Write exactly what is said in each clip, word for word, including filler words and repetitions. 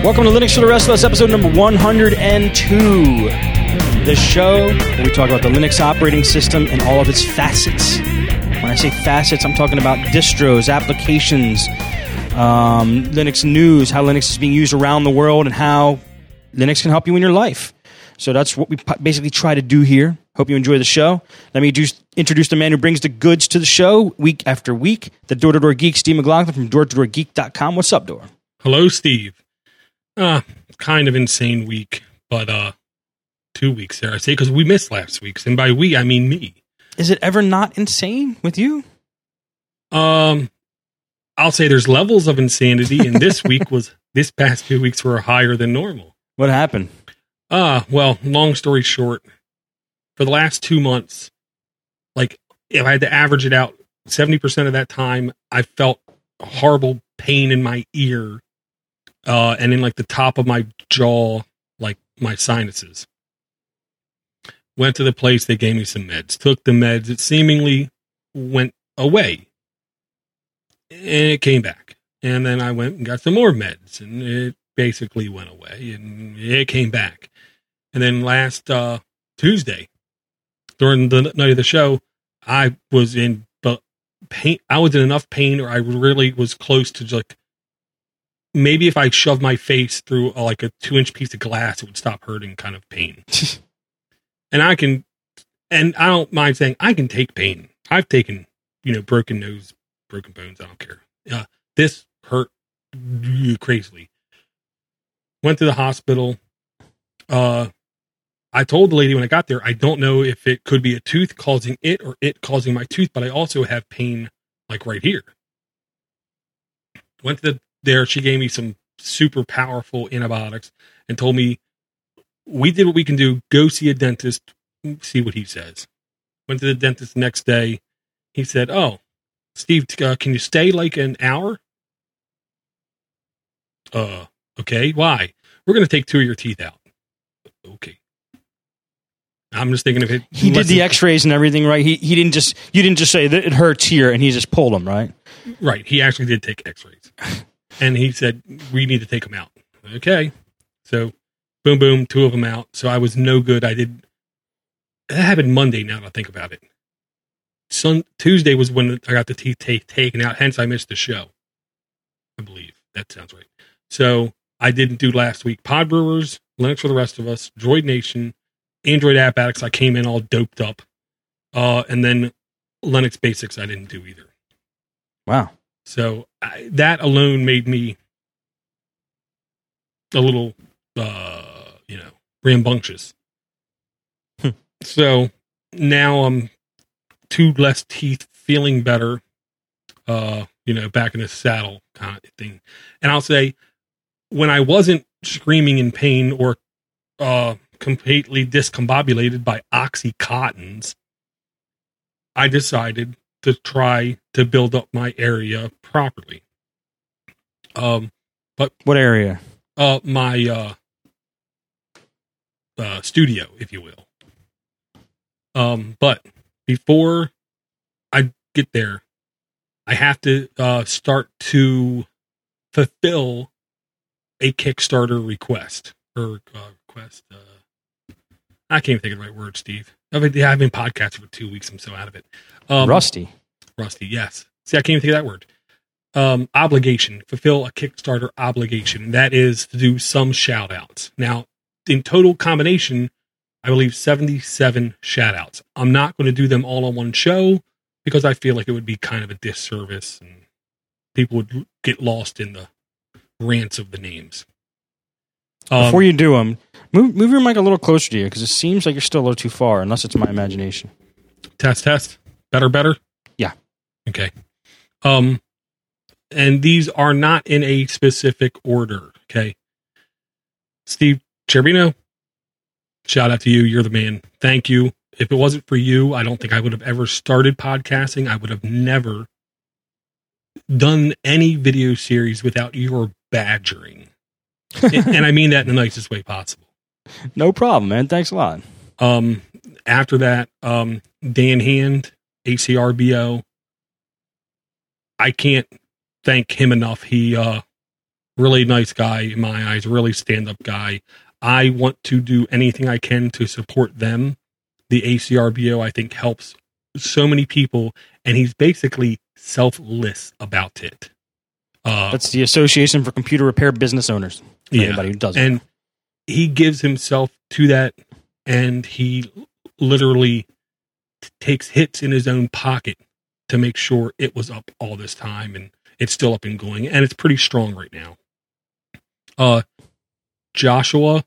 Welcome to Linux for the Rest of Us, episode number one hundred two. The show where we talk about the Linux operating system and all of its facets. When I say facets, I'm talking about distros, applications, um, Linux news, how Linux is being used around the world, and how Linux can help you in your life. So that's what we basically try to do here. Hope you enjoy the show. Let me just introduce the man who brings the goods to the show week after week, the door-to-door geek, Steve McLaughlin from door to door geek dot com. What's up, Door? Hello, Steve. Uh, kind of insane week, but uh, two weeks there, I say, because we missed last week's, and by we, I mean me. Is it ever not insane with you? Um, I'll say there's levels of insanity, and this week was, this past two weeks were higher than normal. What happened? Uh, well, long story short, for the last two months, like, if I had to average it out, seventy percent of that time, I felt horrible pain in my ear. Uh, and in like the top of my jaw, like my sinuses. Went to the place, they gave me some meds. Took the meds, it seemingly went away. And it came back. And then I went and got some more meds, and it basically went away, and it came back. And then last uh, Tuesday, during the night of the show, I was in but pain. I was in enough pain, or I really was close to like, maybe if I shoved my face through a, like a two inch piece of glass, it would stop hurting kind of pain. And I can, and I don't mind saying I can take pain. I've taken, you know, broken nose, broken bones. I don't care. Uh, this hurt crazily. Went to the hospital. Uh, I told the lady when I got there, I don't know if it could be a tooth causing it or it causing my tooth, but I also have pain like right here. Went to the there, she gave me some super powerful antibiotics and told me, we did what we can do. Go see a dentist, see what he says. Went to the dentist the next day. He said, oh, Steve, uh, can you stay like an hour? Uh, okay. Why? We're going to take two of your teeth out. Okay. I'm just thinking of it. He did the x-rays and everything, right? He he didn't just, you didn't just say that it hurts here and he just pulled them, right? Right. He actually did take x-rays. And he said, we need to take them out. Okay. So, boom, boom, two of them out. So I was no good. I did. That happened Monday now that I think about it. Sun, Tuesday was when I got the teeth t- taken out. Hence, I missed the show. I believe. That sounds right. So, I didn't do last week. Pod Brewers, Linux for the Rest of Us, Droid Nation, Android App Addicts. I came in all doped up. Uh, and then Linux Basics I didn't do either. Wow. So I, that alone made me a little, uh, you know, rambunctious. Hmm. So now I'm two less teeth, feeling better, uh, you know, back in the saddle kind of thing. And I'll say, when I wasn't screaming in pain or uh, completely discombobulated by Oxycontins, I decided to try to build up my area properly. Um, but what area? Uh, my uh, uh, studio, if you will. Um, but before I get there, I have to uh, start to fulfill a Kickstarter request or uh, request. Uh, I can't even think of the right word, Steve. I've been, I've been podcasting for two weeks. I'm so out of it. Um, rusty. Rusty, yes. See, I can't even think of that word. Um, obligation. Fulfill a Kickstarter obligation. That is to do some shout-outs. Now, in total combination, I believe seventy-seven shout-outs. I'm not going to do them all on one show because I feel like it would be kind of a disservice and people would get lost in the rants of the names. Um, Before you do them, move, move your mic a little closer to you because it seems like you're still a little too far, unless it's my imagination. Test, test. Better, better? Yeah. Okay. Um, and these are not in a specific order, okay? Steve Cherubino, shout out to you. You're the man. Thank you. If it wasn't for you, I don't think I would have ever started podcasting. I would have never done any video series without your badgering. And I mean that in the nicest way possible. No problem, man. Thanks a lot. Um, after that, um, Dan Hand, A C R B O. I can't thank him enough. He uh, really nice guy in my eyes, really stand-up guy. I want to do anything I can to support them. The A C R B O, I think, helps so many people, and he's basically selfless about it. Uh, That's the Association for Computer Repair Business Owners. For yeah, anybody who doesn't. And he gives himself to that, and he literally t- takes hits in his own pocket to make sure it was up all this time, and it's still up and going, and it's pretty strong right now. Uh, Joshua,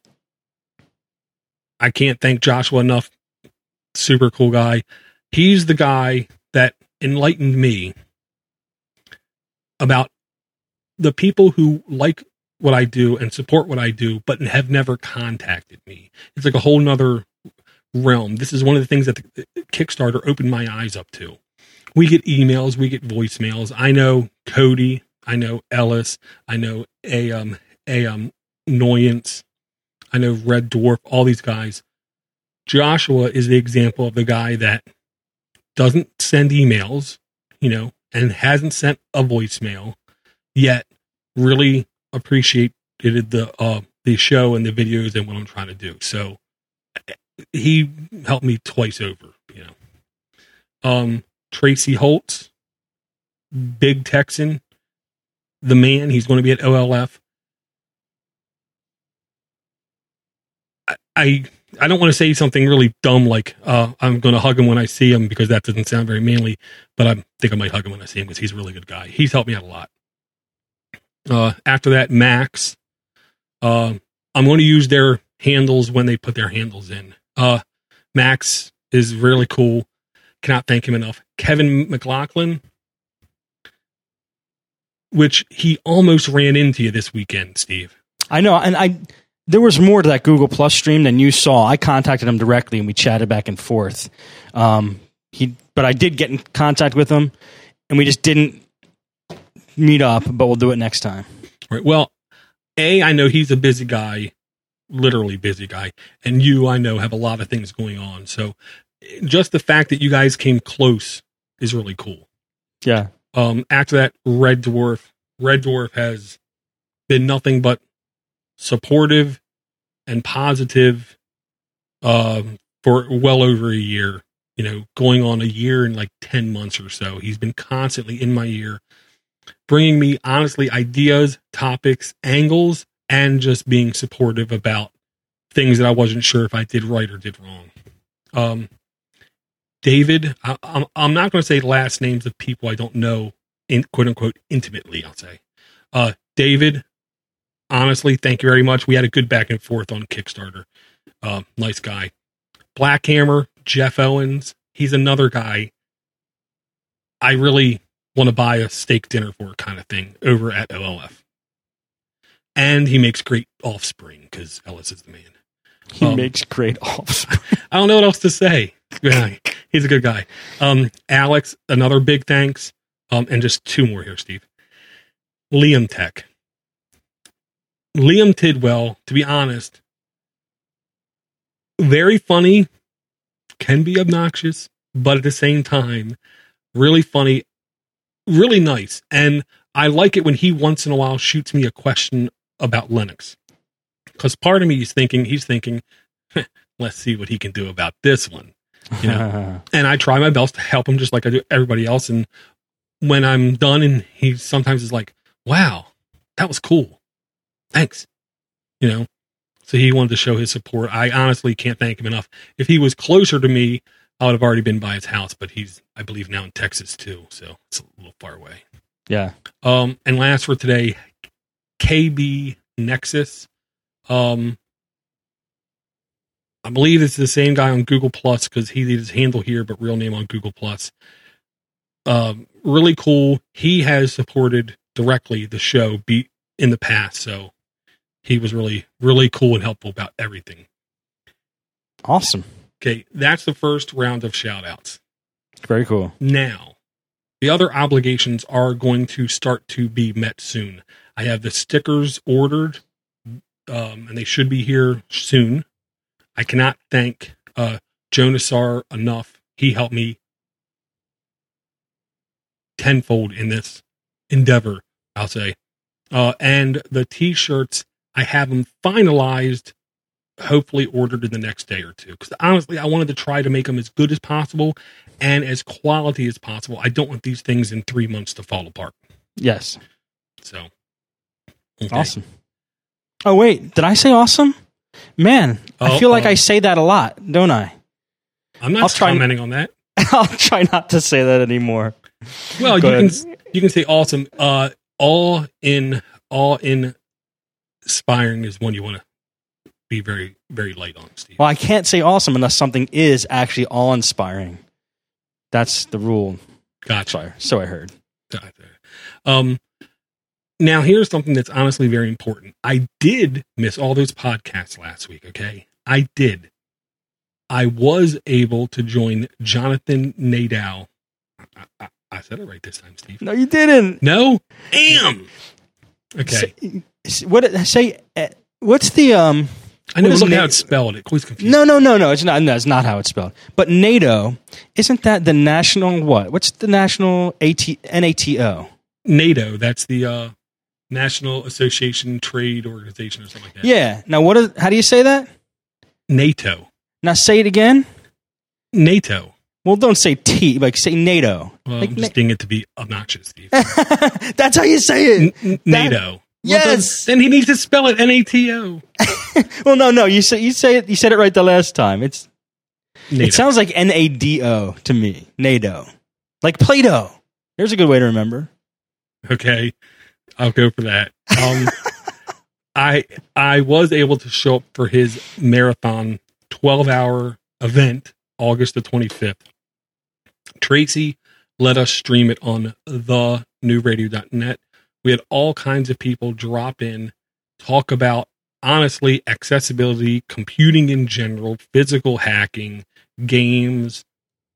I can't thank Joshua enough. Super cool guy. He's the guy that enlightened me about the people who like what I do and support what I do, but have never contacted me. It's like a whole nother realm. This is one of the things that the Kickstarter opened my eyes up to. We get emails, we get voicemails. I know Cody, I know Ellis, I know a um a um Annoyance, I know Red Dwarf, all these guys. Joshua is the example of the guy that doesn't send emails, you know, and hasn't sent a voicemail, yet really appreciated the uh, the show and the videos and what I'm trying to do. So he helped me twice over, you know. Um, Tracy Holtz, Big Texan, the man. He's going to be at O L F. I I, I don't want to say something really dumb like uh, I'm going to hug him when I see him, because that doesn't sound very manly, but I think I might hug him when I see him because he's a really good guy. He's helped me out a lot. Uh, after that, Max. Uh, I'm going to use their handles when they put their handles in. Uh, Max is really cool. Cannot thank him enough. Kevin McLaughlin, which he almost ran into you this weekend, Steve. I know, and I there was more to that Google Plus stream than you saw. I contacted him directly, and we chatted back and forth. Um, he, but I did get in contact with him, and we just didn't meet up, but we'll do it next time. All right. Well, A, I know he's a busy guy, literally busy guy, and you, I know, have a lot of things going on. So just the fact that you guys came close is really cool. Yeah. Um, after that, Red Dwarf. Red Dwarf has been nothing but supportive and positive um, for well over a year. You know, going on a year and like ten months or so. He's been constantly in my ear, bringing me, honestly, ideas, topics, angles, and just being supportive about things that I wasn't sure if I did right or did wrong. Um, David, I, I'm, I'm not going to say last names of people I don't know, in quote unquote, intimately, I'll say. Uh, David, honestly, thank you very much. We had a good back and forth on Kickstarter. Uh, nice guy. Black Hammer, Jeff Owens, he's another guy I really want to buy a steak dinner for kind of thing over at O L F. And he makes great offspring because Ellis is the man. He um, makes great offspring. I don't know what else to say. Yeah, he's a good guy. Um, Alex, another big thanks. Um, and just two more here, Steve. Liam Tech. Liam Tidwell, to be honest, very funny, can be obnoxious, but at the same time, really funny, really nice. And I like it when he once in a while shoots me a question about Linux. Because part of me is thinking, he's thinking, let's see what he can do about this one. You know, and I try my best to help him just like I do everybody else. And when I'm done, and he sometimes is like, wow, that was cool. Thanks. You know, so he wanted to show his support. I honestly can't thank him enough. If he was closer to me, I would have already been by his house, but he's, I believe, now in Texas too. So it's a little far away. Yeah. Um, and last for today, K B Nexus. Um, I believe it's the same guy on Google Plus because he did his handle here, but real name on Google Plus. Um, really cool. He has supported directly the show beat in the past, so he was really, really cool and helpful about everything. Awesome. Okay, that's the first round of shout outs. Very cool. Now, the other obligations are going to start to be met soon. I have the stickers ordered, um, and they should be here soon. I cannot thank uh, Jonasar enough. He helped me tenfold in this endeavor, I'll say. Uh, and the T-shirts, I have them finalized, hopefully ordered in the next day or two. Because honestly, I wanted to try to make them as good as possible and as quality as possible. I don't want these things in three months to fall apart. Yes. So. Okay. Awesome. Oh, wait. Did I say awesome? Man, oh, I feel like uh, I say that a lot, don't I? I'm not I'll commenting try, on that. I'll try not to say that anymore. Well, Go you ahead. can you can say awesome. Uh, all in all in inspiring is one you want to be very very light on, Steve. Well, I can't say awesome unless something is actually awe inspiring. That's the rule. Gotcha. Sorry, so I heard. Um, now here's something that's honestly very important. I did miss all those podcasts last week. Okay, I did. I was able to join Jonathan Nadeau. I, I, I said it right this time, Steve. No, you didn't. No, damn. Okay. Say, what say? Uh, what's the um? I know. Look Na- how it's spelled. It always confuses. No, no, no, no. It's not. No, it's not how it's spelled. But NATO, isn't that the national what? What's the national A T N A T O? NATO. That's the uh, National Association Trade Organization or something like that. Yeah. Now, what is? How do you say that? NATO. Now say it again. NATO. Well, don't say T. Like say NATO. Well, like, I'm just being it to be obnoxious, Steve. That's how you say it. N- NATO. Yes. Well, then he needs to spell it N A T O. Well, no, no. You say you say it. You said it right the last time. It's. NATO. It sounds like N A D O to me. NATO. Like Play-Doh. There's a good way to remember. Okay, I'll go for that. Um, I I was able to show up for his marathon twelve-hour event, August the twenty-fifth. Tracy let us stream it on the new radio dot net. We had all kinds of people drop in, talk about, honestly, accessibility, computing in general, physical hacking, games.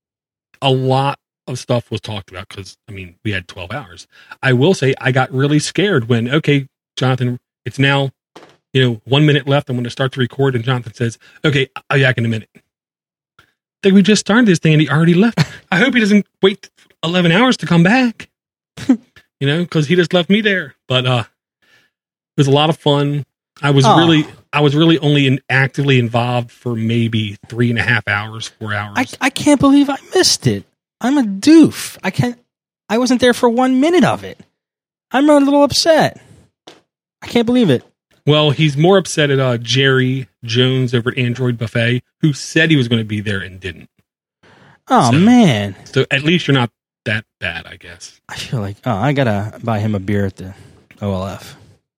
A lot of stuff was talked about because, I mean, we had twelve hours. I will say I got really scared when, okay, Jonathan, it's now, you know, one minute left. I'm going to start to record. And Jonathan says, okay, I'll be back in a minute. I think we just started this thing and he already left. I hope he doesn't wait eleven hours to come back, you know, because he just left me there. But uh, it was a lot of fun. I was Aww. really, I was really only in, actively involved for maybe three and a half hours, four hours. I, I can't believe I missed it. I'm a doof. I can't. I wasn't there for one minute of it. I'm a little upset. I can't believe it. Well, he's more upset at uh, Jerry Jones over at Android Buffet, who said he was going to be there and didn't. Oh, so, man. So at least you're not that bad, I guess. I feel like, oh, I got to buy him a beer at the O L F.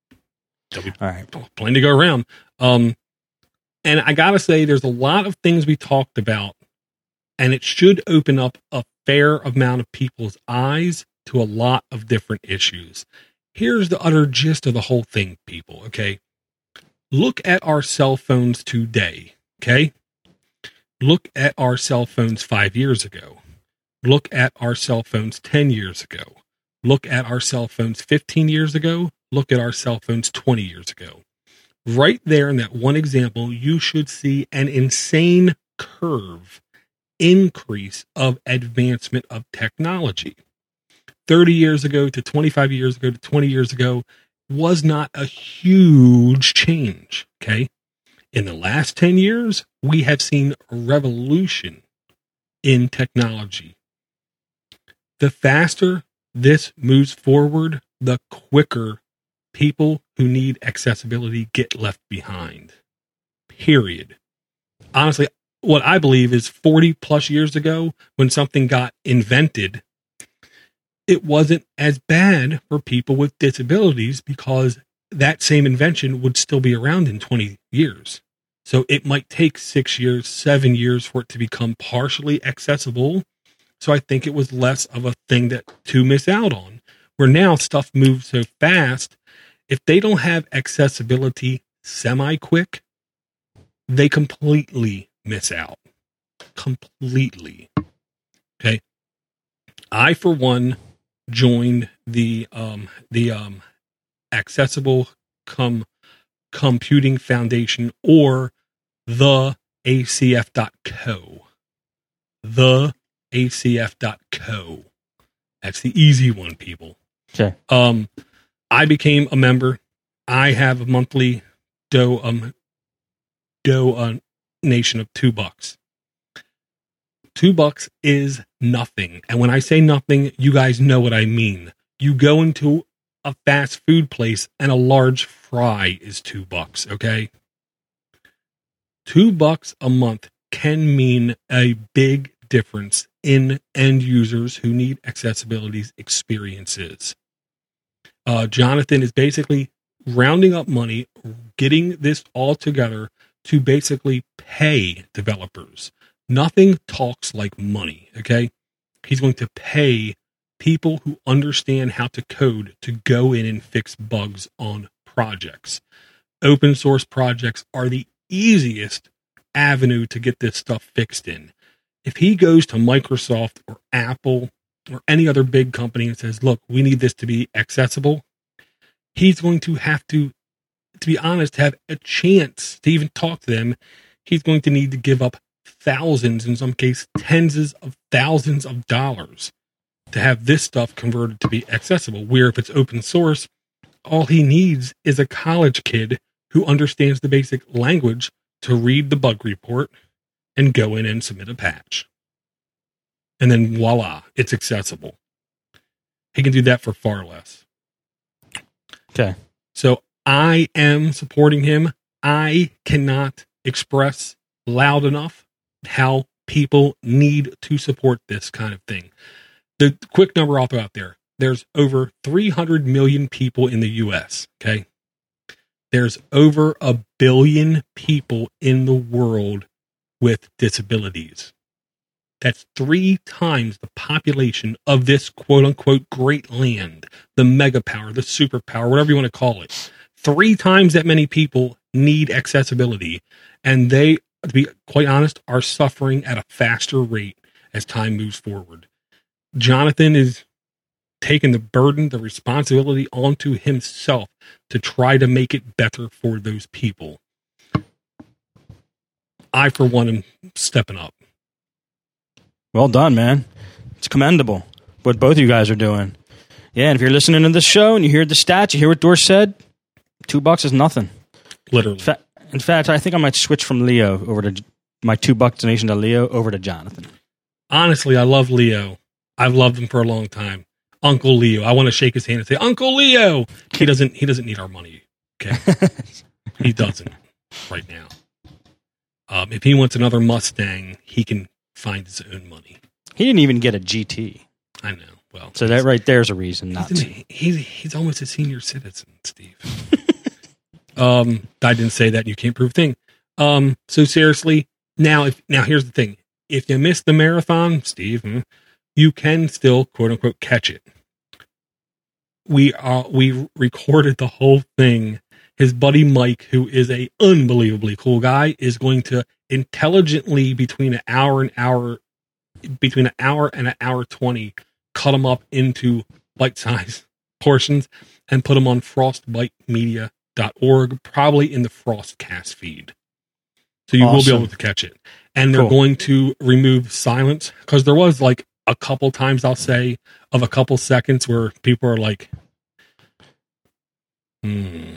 All right. Plenty to go around. Um, and I got to say, there's a lot of things we talked about, and it should open up a fair amount of people's eyes to a lot of different issues. Here's the utter gist of the whole thing, people, okay? Look at our cell phones today, okay? Look at our cell phones five years ago. Look at our cell phones ten years ago. Look at our cell phones fifteen years ago. Look at our cell phones twenty years ago. Right there in that one example, you should see an insane curve increase of advancement of technology. thirty years ago to twenty-five years ago to twenty years ago was not a huge change, okay? In the last ten years, we have seen a revolution in technology. The faster this moves forward, the quicker people who need accessibility get left behind. Period. Honestly, what I believe is forty plus years ago, when something got invented, it wasn't as bad for people with disabilities because that same invention would still be around in twenty years. So it might take six years, seven years for it to become partially accessible. So I think it was less of a thing that to miss out on. Where now stuff moves so fast, if they don't have accessibility semi-quick, they completely miss out. Completely. Okay. I, for one, joined the um, the um, Accessible Com- Computing Foundation, or the A C F dot co. The A C F dot co. That's the easy one, people. Okay. Um, I became a member. I have a monthly do um donation of two bucks. Two bucks is nothing. And when I say nothing, you guys know what I mean. You go into a fast food place and a large fry is two bucks, okay? Two bucks a month can mean a big difference in end users who need accessibility experiences. Uh, Jonathan is basically rounding up money, getting this all together to basically pay developers. Nothing talks like money, okay? He's going to pay people who understand how to code to go in and fix bugs on projects. Open source projects are the easiest avenue to get this stuff fixed in. If he goes to Microsoft or Apple or any other big company and says, look, we need this to be accessible, he's going to have to, to be honest, have a chance to even talk to them. He's going to need to give up thousands, in some cases, tens of thousands of dollars to have this stuff converted to be accessible. Where if it's open source, all he needs is a college kid who understands the basic language to read the bug report and go in and submit a patch. And then voila, it's accessible. He can do that for far less. Okay. So I am supporting him. I cannot express loud enough how people need to support this kind of thing. The quick number I'll throw out there. There's over three hundred million people in the U S, okay? There's over a billion people in the world with disabilities. That's three times the population of this quote-unquote great land, the mega power, the superpower, whatever you want to call it. Three times that many people need accessibility, and they, to be quite honest, are suffering at a faster rate as time moves forward. Jonathan is taking the burden, the responsibility onto himself to try to make it better for those people. I, for one, am stepping up. Well done, man. It's commendable what both of you guys are doing. Yeah, and if you're listening to this show and you hear the stats, you hear what Dorse said, two bucks is nothing. Literally. In fact, in fact, I think I might switch from Leo over to my two buck donation to Leo over to Jonathan. Honestly, I love Leo. I've loved him for a long time. Uncle Leo. I want to shake his hand and say, Uncle Leo. He doesn't. He doesn't need our money. Okay, he doesn't right now. Um, if he wants another Mustang, he can find his own money. He didn't even get a G T. I know. Well, so that right there is a reason not he's, to. He's he's almost a senior citizen, Steve. um, I didn't say that. You can't prove a thing. Um, so seriously, now if now here's the thing: if you miss the marathon, Steve, you can still quote unquote catch it. We uh we recorded the whole thing. His buddy Mike, who is a unbelievably cool guy, is going to intelligently between an hour and hour between an hour and an hour twenty cut them up into bite-sized portions and put them on frostbite media dot org, probably in the Frostcast feed. So you awesome. will be able to catch it. And they're cool. going to remove silence, because there was like a couple times, I'll say, of a couple seconds where people are like, hmm,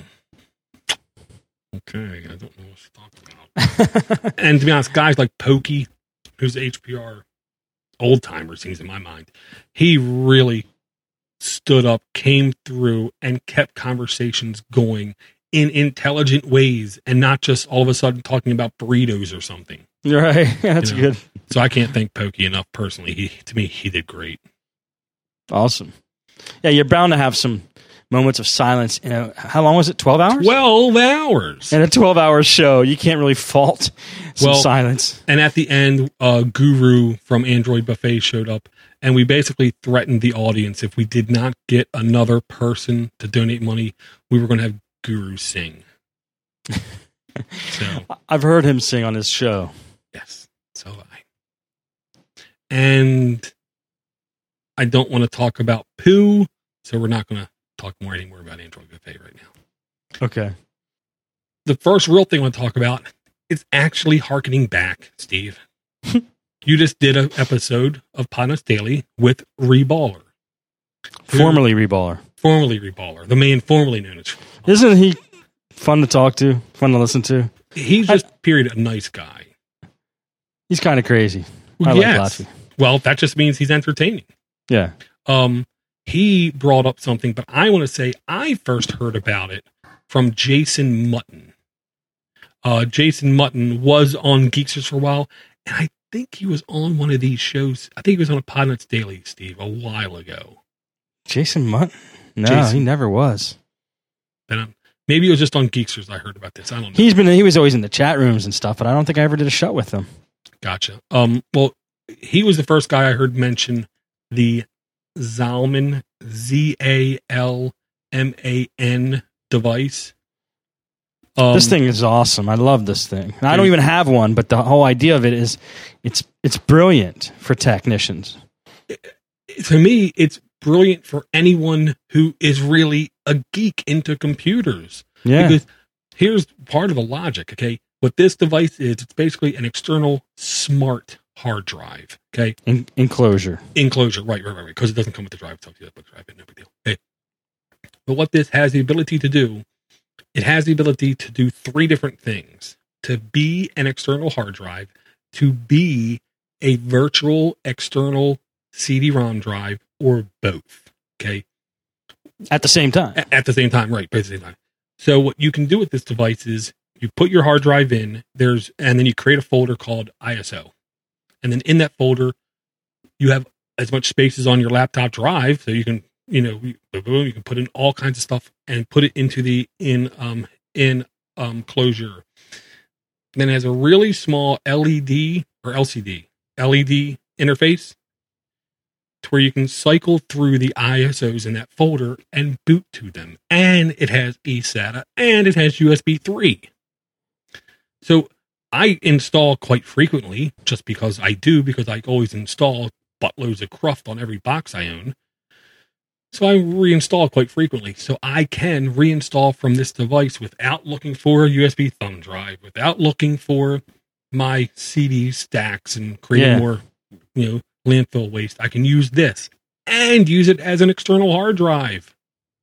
okay, I don't know what to talk about. And to be honest, guys like Pokey, who's H P R old timer, seems in my mind, he really stood up, came through, and kept conversations going in intelligent ways, and not just all of a sudden talking about burritos or something. Right, that's you know? good. So I can't thank Pokey enough personally. He, to me, he did great. Awesome. Yeah, you're bound to have some moments of silence. You know, how long was it? Twelve hours. Twelve hours. And a twelve-hour show, you can't really fault some well, silence. And at the end, uh, Guru from Android Buffet showed up, and we basically threatened the audience if we did not get another person to donate money, we were going to have Guru sing. So I've heard him sing on his show. Yes, so have I. And I don't want to talk about poo, so we're not going to talk more anymore about Android Buffet right now. Okay. The first real thing I want to talk about is actually hearkening back, Steve. You just did an episode of Podnuts Daily with Reballer. Formerly Reballer. formerly Reballer, the man formerly known as. Isn't he fun to talk to? Fun to listen to? He's just, I, period, a nice guy. He's kind of crazy. I yes. like Latvia. Well, that just means he's entertaining. Yeah. Um, he brought up something, but I want to say I first heard about it from Jason Mutton. Uh, Jason Mutton was on Geeksters for a while, and I think he was on one of these shows. I think he was on a Podnuts Daily, Steve, a while ago. Jason Mutton? No, Jason. he never was. And um, maybe it was just on Geeksters I heard about this. I don't know. He's been he was always in the chat rooms and stuff, but I don't think I ever did a show with him. Gotcha. Um, well, he was the first guy I heard mention the Zalman, Z A L M A N device. Um, this thing is awesome. I love this thing. I don't even have one, but the whole idea of it is it's it's brilliant for technicians. To me, it's brilliant for anyone who is really a geek into computers. Yeah. Because here's part of the logic, okay? What this device is, it's basically an external smart hard drive, okay? In- enclosure. Enclosure, right, right, right, right, because it doesn't come with the drive itself. You have to drive it, no big deal. Okay. But what this has the ability to do, it has the ability to do three different things. To be an external hard drive, to be a virtual external C D ROM drive, or both, okay? At the same time. A- at the same time, right, at the same time. So what you can do with this device is you put your hard drive in, there's, and then you create a folder called I S O. And then in that folder, you have as much space as on your laptop drive, so you can, you know, you can put in all kinds of stuff and put it into the in um in um closure. Then it has a really small L E D or L C D L E D interface to where you can cycle through the I S Os in that folder and boot to them. And it has E SATA and it has U S B three. So I install quite frequently, just because I do, because I always install buttloads of cruft on every box I own. So I reinstall quite frequently. So I can reinstall from this device without looking for a U S B thumb drive, without looking for my C D stacks and creating Yeah. more, you know, landfill waste. I can use this and use it as an external hard drive.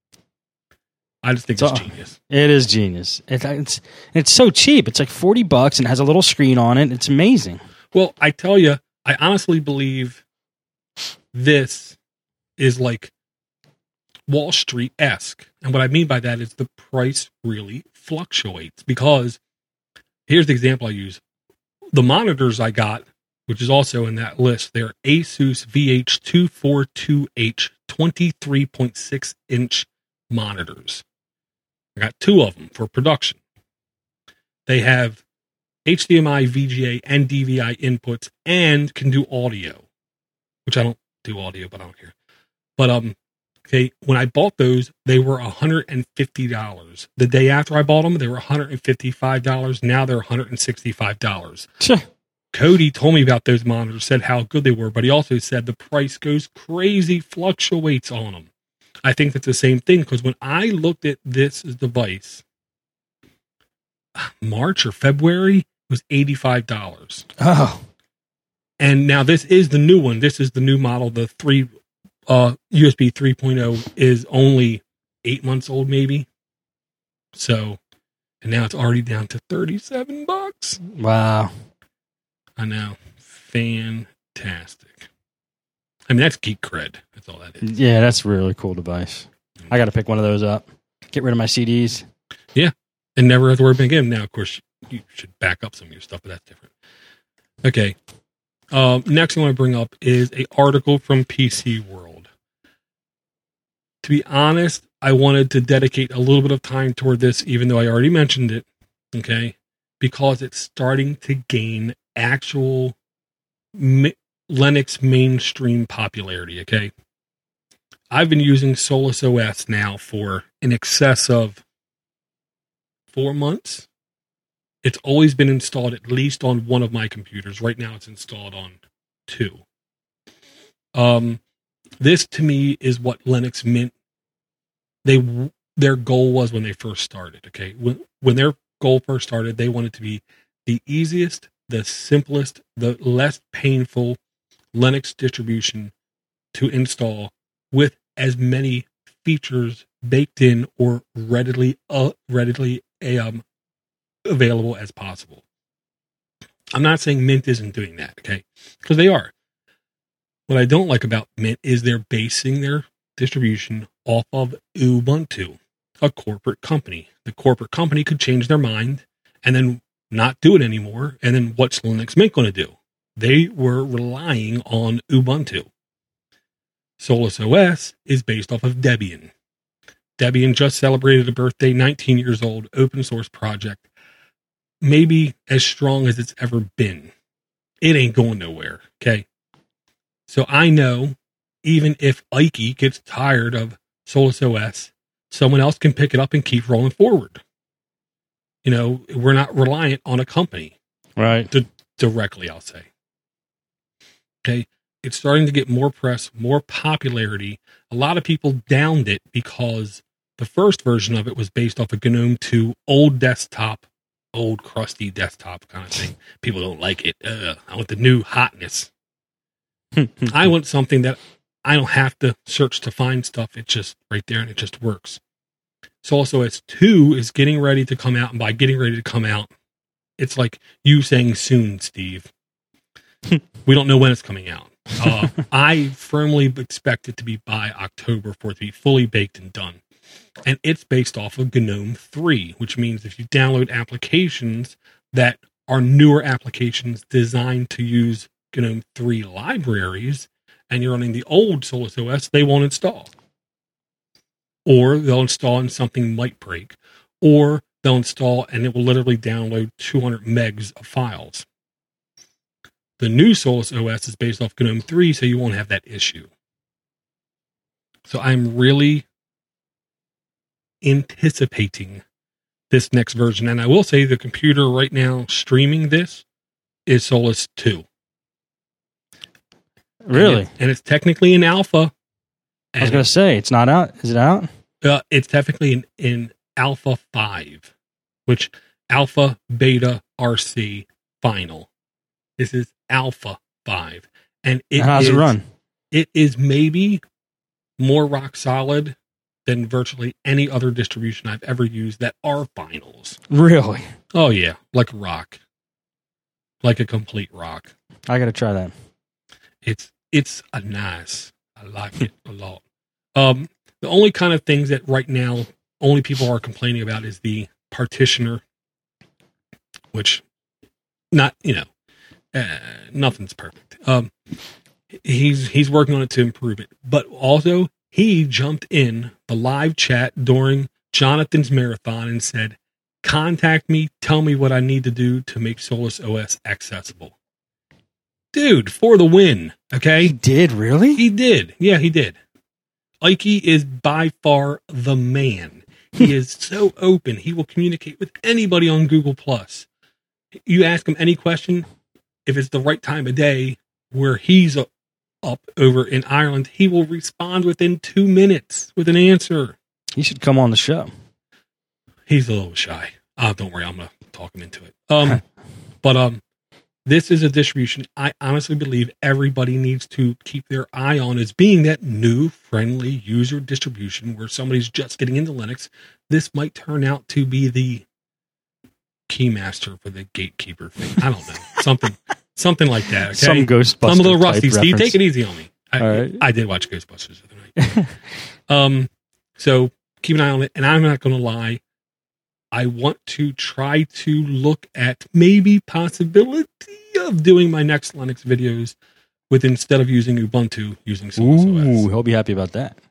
I just think So- it's genius. It is genius. It, it's it's so cheap. It's like forty bucks and has a little screen on it. It's amazing. Well, I tell you, I honestly believe this is like Wall Street-esque. And what I mean by that is the price really fluctuates, because here's the example I use. The monitors I got, which is also in that list, they're Asus V H two forty-two H twenty-three point six inch monitors. I got two of them for production. They have H D M I, V G A, and D V I inputs, and can do audio, which I don't do audio, but I don't care. But um, okay, when I bought those, they were one hundred fifty dollars. The day after I bought them, they were one hundred fifty-five dollars. Now they're one hundred sixty-five dollars. Cody told me about those monitors, said how good they were, but he also said the price goes crazy, fluctuates on them. I think that's the same thing, because when I looked at this device, March or February, it was eighty-five dollars. Oh, And now this is the new one. This is the new model. The three uh, U S B three point oh is only eight months old, maybe. So, and now it's already down to thirty-seven bucks. wow. I know. Fantastic. I mean, that's geek cred. That's all that is. Yeah, that's a really cool device. I got to pick one of those up. Get rid of my C Ds. And never have to worry about again. Now, of course, you should back up some of your stuff, but that's different. Okay. Um, next I want to bring up is an article from P C World. To be honest, I wanted to dedicate a little bit of time toward this, even though I already mentioned it, okay? Because it's starting to gain actual mi- Linux mainstream popularity, okay? I've been using Solus O S now for in excess of four months. It's always been installed at least on one of my computers. Right now it's installed on two. Um, this to me is what Linux meant. They their goal was when they first started. Okay, when when their goal first started, they wanted to be the easiest, the simplest, the less painful Linux distribution to install with as many features baked in or readily uh, readily um, available as possible. I'm not saying Mint isn't doing that, okay? Because they are. What I don't like about Mint is they're basing their distribution off of Ubuntu, a corporate company. The corporate company could change their mind and then not do it anymore. And then what's Linux Mint going to do? They were relying on Ubuntu. Solus O S is based off of Debian. Debian just celebrated a birthday, nineteen years old, open source project. Maybe as strong as it's ever been. It ain't going nowhere, okay? So I know even if Ike gets tired of Solus O S, someone else can pick it up and keep rolling forward. You know, we're not reliant on a company. Right. D- directly, I'll say. Okay, it's starting to get more press, more popularity. A lot of people downed it because the first version of it was based off of GNOME two, old desktop, old crusty desktop kind of thing. People don't like it. Ugh, I want the new hotness. I want something that I don't have to search to find stuff. It's just right there and it just works. Solus O S two is getting ready to come out, and by getting ready to come out, it's like you saying soon, Steve. We don't know when it's coming out. Uh, I firmly expect it to be by October for it to be fully baked and done. And it's based off of GNOME three, which means if you download applications that are newer applications designed to use GNOME three libraries, and you're running the old Solus O S, they won't install. Or they'll install and something might break. Or they'll install and it will literally download two hundred megs of files. The new Solus O S is based off GNOME three, so you won't have that issue. So I'm really anticipating this next version. And I will say the computer right now streaming this is Solus two. Really? And, it, and it's technically in alpha. I was going to say, it's not out. Is it out? Uh, it's technically in, in alpha five, which alpha, beta, R C, final. This is alpha five. And it How's is, it run? It is maybe more rock solid than virtually any other distribution I've ever used that are finals. Really? Oh, yeah. Like a rock. Like a complete rock. I got to try that. It's it's a nice. I like it a lot. Um, the only kind of things that right now only people are complaining about is the partitioner, which not, you know, uh, nothing's perfect. Um, he's he's working on it to improve it. But also, he jumped in the live chat during Jonathan's marathon and said, contact me, tell me what I need to do to make Solus O S accessible. Dude, for the win, okay? He did, really? He did. Yeah, he did. Ike is by far the man. He is so open. He will communicate with anybody on Google Plus. You ask him any question, if it's the right time of day where he's up, up over in Ireland, he will respond within two minutes with an answer. He should come on the show. He's a little shy. Oh, don't worry, I'm going to talk him into it. Um, but um, this is a distribution I honestly believe everybody needs to keep their eye on as being that new, friendly user distribution where somebody's just getting into Linux. This might turn out to be the keymaster for the gatekeeper thing. I don't know. Something something like that. Okay? Some Ghostbusters. I'm a little rusty, Steve. Reference. Take it easy on me. I, right. I did watch Ghostbusters the other night. um, so keep an eye on it. And I'm not going to lie. I want to try to look at maybe possibility of doing my next Linux videos with, instead of using Ubuntu, using Solus O S. Ooh, he'll be happy about that.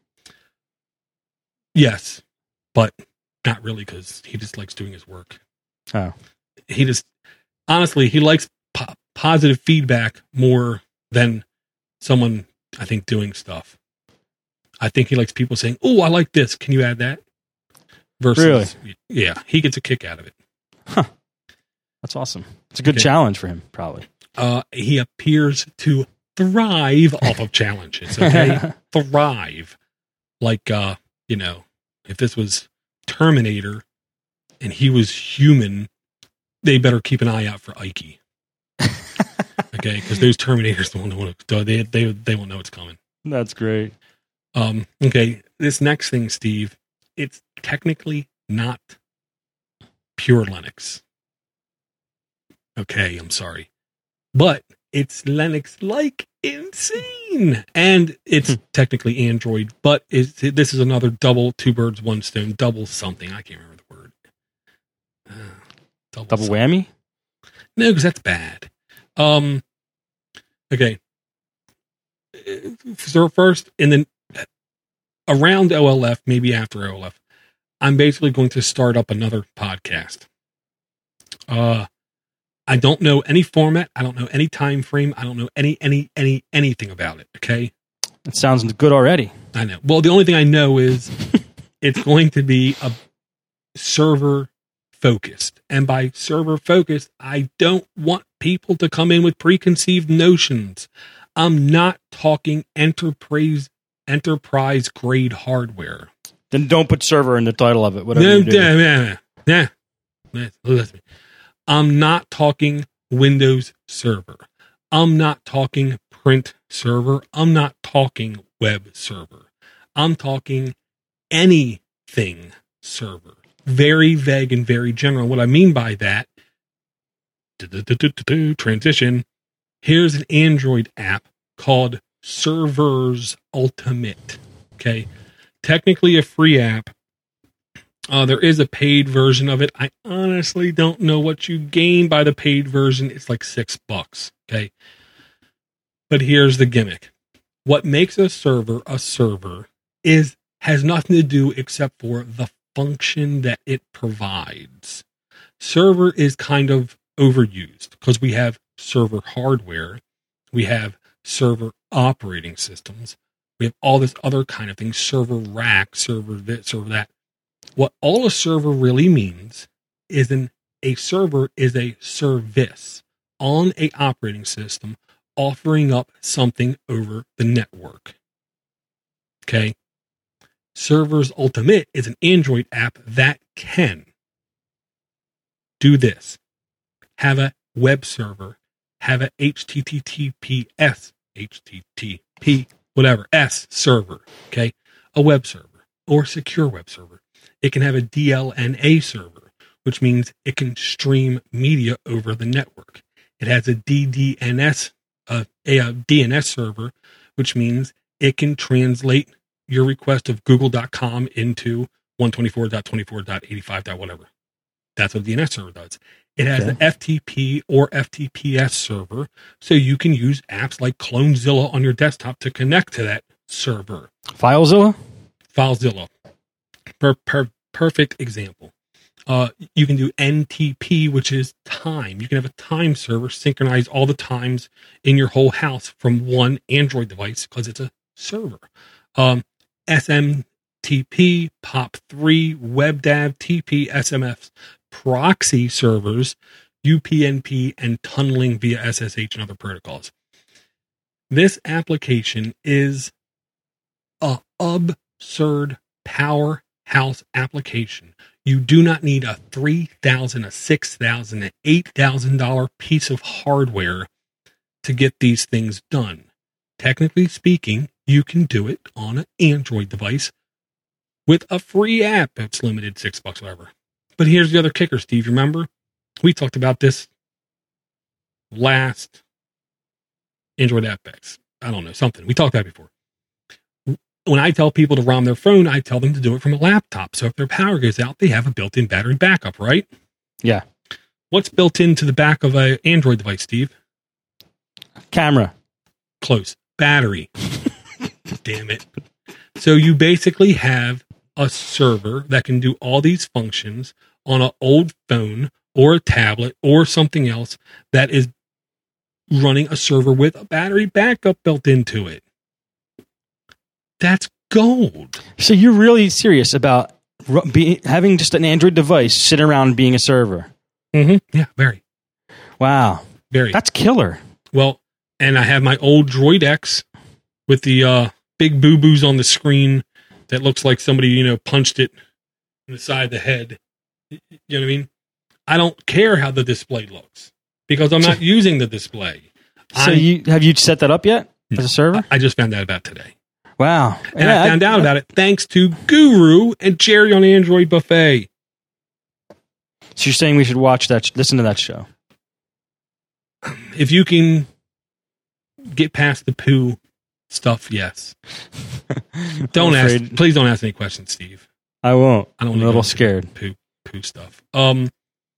Yes, but not really because he just likes doing his work. Oh. He just, honestly, he likes po- positive feedback more than someone, I think, doing stuff. I think he likes people saying, oh, I like this. Can you add that? Versus, really? Yeah, he gets a kick out of it. Huh. That's awesome. It's a good okay. challenge for him, probably. Uh, he appears to thrive off of challenges, okay? Thrive. Like, uh, you know, if this was Terminator and he was human, they better keep an eye out for Ike. Okay? Because those Terminators don't know, they, they, they won't know what's coming. That's great. Um, okay, this next thing, Steve, it's technically not pure Linux. Okay, I'm sorry. But it's Linux-like insane. And it's technically Android, but it's, this is another double, two birds, one stone, double something. I can't remember the word. Uh, double Double something. whammy? No, because that's bad. Um, okay. So first, and then around O L F, maybe after O L F, I'm basically going to start up another podcast. Uh, I don't know any format. I don't know any time frame. I don't know any, any, any, anything about it. Okay. It sounds good already. I know. Well, the only thing I know is it's going to be a server focused. And by server focused, I don't want people to come in with preconceived notions. I'm not talking enterprise enterprise grade hardware. Then don't put server in the title of it. Whatever No, you do. yeah, yeah, yeah. Listen, I'm not talking Windows server. I'm not talking print server. I'm not talking web server. I'm talking anything server. Very vague and very general. What I mean by that, transition, here's an Android app called Servers Ultimate. Okay. Technically a free app. Uh, there is a paid version of it. I honestly don't know what you gain by the paid version. It's like six bucks. Okay. But here's the gimmick. What makes a server a server is has nothing to do except for the function that it provides. Server is kind of overused because we have server hardware. We have server operating systems. We have all this other kind of thing, server rack, server this, server that. What all a server really means is an, a server is a service on a operating system offering up something over the network. Okay. Servers Ultimate is an Android app that can do this. Have a web server, have a H T T P S, H T T P, whatever, S server, okay? A web server or secure web server. It can have a D L N A server, which means it can stream media over the network. It has a D D N S, uh, a, a D N S server, which means it can translate your request of google dot com into one twenty-four dot twenty-four dot eighty-five. Whatever. That's what a D N S server does. It has okay. an F T P or F T P S server, so you can use apps like CloneZilla on your desktop to connect to that server. FileZilla? FileZilla. Per, per, perfect example. Uh, you can do N T P, which is time. You can have a time server synchronize all the times in your whole house from one Android device because it's a server. Um, S M T P, P O P three, WebDAV, T P, S M S, proxy servers, U P n P, and tunneling via S S H and other protocols. This application is a absurd powerhouse application. You do not need a three thousand dollars, a six thousand dollars, an eight thousand dollars piece of hardware to get these things done. Technically speaking, you can do it on an Android device with a free app. It's limited, six bucks, whatever. But here's the other kicker, Steve. Remember? We talked about this last Android App X. I don't know, something. We talked about it before. When I tell people to ROM their phone, I tell them to do it from a laptop. So if their power goes out, they have a built-in battery backup, right? Yeah. What's built into the back of an Android device, Steve? Camera. Close. Battery. Damn it. So you basically have a server that can do all these functions on an old phone or a tablet or something else that is running a server with a battery backup built into it. That's gold. So you're really serious about be, having just an Android device sit around being a server? Mm-hmm. Yeah, very. Wow. Very. That's killer. Well, and I have my old Droid X with the uh, big boo-boos on the screen that looks like somebody, you know, punched it in the side of the head. You know what I mean? I don't care how the display looks because I'm not using the display. So I'm, you have you set that up yet as a server? I just found out about today. Wow. And Yeah, I found out about it thanks to Guru and Jerry on Android Buffet. So you're saying we should watch that, listen to that show? If you can get past the poo stuff, yes. Don't ask. afraid- Please don't ask any questions, Steve. I won't. I don't I'm a wanna little go into scared. Poo, poo stuff. Um,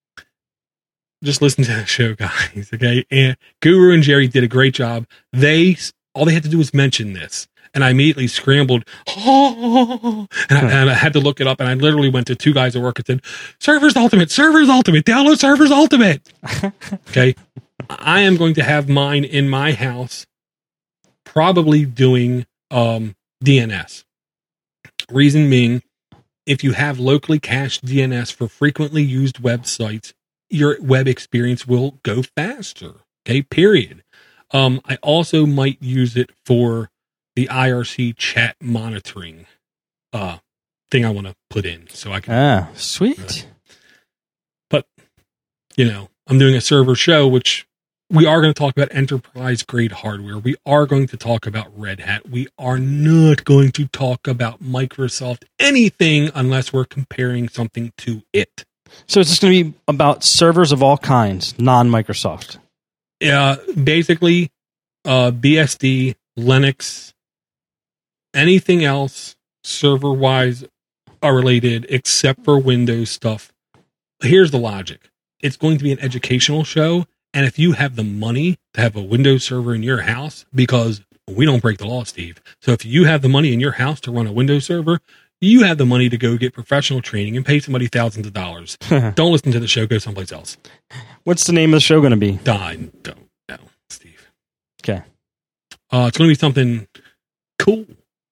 just listen to the show, guys. Okay, and Guru and Jerry did a great job. They all they had to do was mention this, and I immediately scrambled, oh, and, I, and I had to look it up. And I literally went to two guys at work and said, "Servers Ultimate, Servers Ultimate, download Servers Ultimate." Okay, I am going to have mine in my house, probably doing um, D N S. Reason being, if you have locally cached D N S for frequently used websites, your web experience will go faster. Okay, period. Um, I also might use it for the I R C chat monitoring uh, thing I want to put in, so I can. Ah, sweet. But you know, I'm doing a server show, which we are going to talk about enterprise grade hardware. We are going to talk about Red Hat. We are not going to talk about Microsoft anything unless we're comparing something to it. So it's just going to be about servers of all kinds, non-Microsoft. Uh, basically, uh, B S D, Linux, anything else server-wise are related except for Windows stuff. Here's the logic. It's going to be an educational show. And if you have the money to have a Windows server in your house, because we don't break the law, Steve. So if you have the money in your house to run a Windows server, you have the money to go get professional training and pay somebody thousands of dollars. Don't listen to the show. Go someplace else. What's the name of the show going to be? I don't know, Steve. Okay. Uh, it's going to be something cool.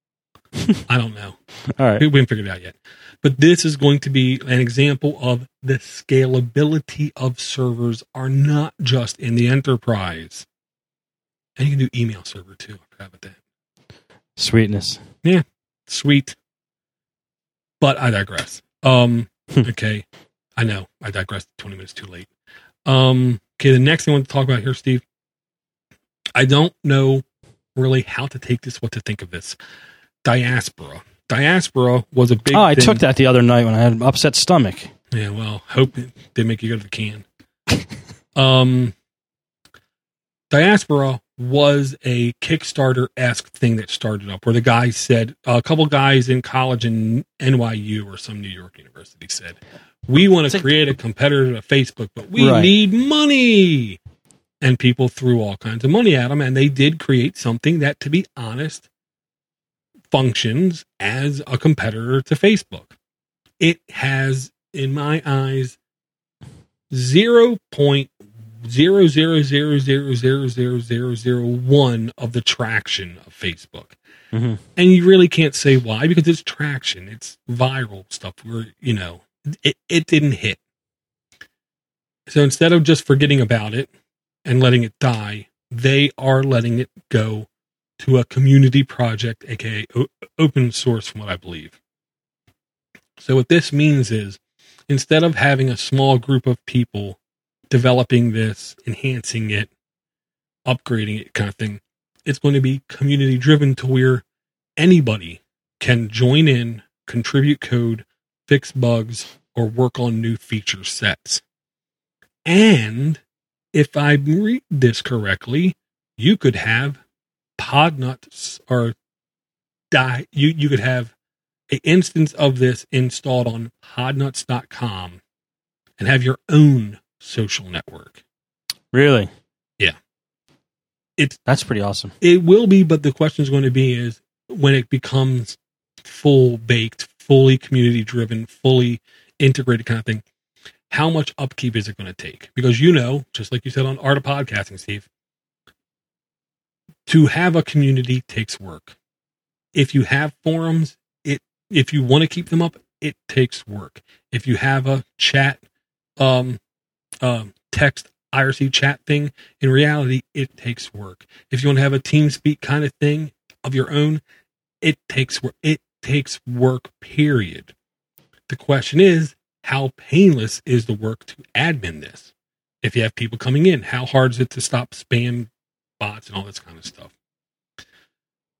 I don't know. All right. We haven't figured it out yet. But this is going to be an example of the scalability of servers are not just in the enterprise. And you can do email server too. I forgot about that. Sweetness. Yeah, sweet. But I digress. Um, okay. I know. I digressed twenty minutes too late. Um, okay, the next thing I want to talk about here, Steve. I don't know really how to take this, what to think of this. Diaspora. Diaspora was a big Oh, I thing. took that the other night when I had an upset stomach. Yeah, well, hope it didn't make you go to the can. um, Diaspora was a Kickstarter-esque thing that started up where the guys said, a couple guys in college in N Y U or some New York university said, we want to create a competitor to Facebook, but we Right. need money. And people threw all kinds of money at them, and they did create something that, to be honest, functions as a competitor to Facebook. It has, in my eyes, zero point zero zero zero zero zero zero zero zero one of the traction of Facebook. Mm-hmm. And you really can't say why, because it's traction. It's viral stuff where, you know, it, it didn't hit. So instead of just forgetting about it and letting it die, they are letting it go to a community project, aka o- open source, from what I believe. So what this means is, instead of having a small group of people developing this, enhancing it, upgrading it kind of thing, it's going to be community driven to where anybody can join in, contribute code, fix bugs, or work on new feature sets. And if I read this correctly, you could have Podnuts or die. You, you could have an instance of this installed on podnuts dot com and have your own social network. Really? Yeah. It's, That's pretty awesome. it will be, but the question is going to be is when it becomes full baked, fully community driven, fully integrated kind of thing, how much upkeep is it going to take? Because, you know, just like you said on Art of Podcasting, Steve, to have a community takes work. If you have forums, it if you want to keep them up, it takes work. If you have a chat, um, um, text I R C chat thing, in reality, it takes work. If you want to have a TeamSpeak kind of thing of your own, it takes work. It takes work, period. The question is, how painless is the work to admin this? If you have people coming in, how hard is it to stop spam bots and all this kind of stuff?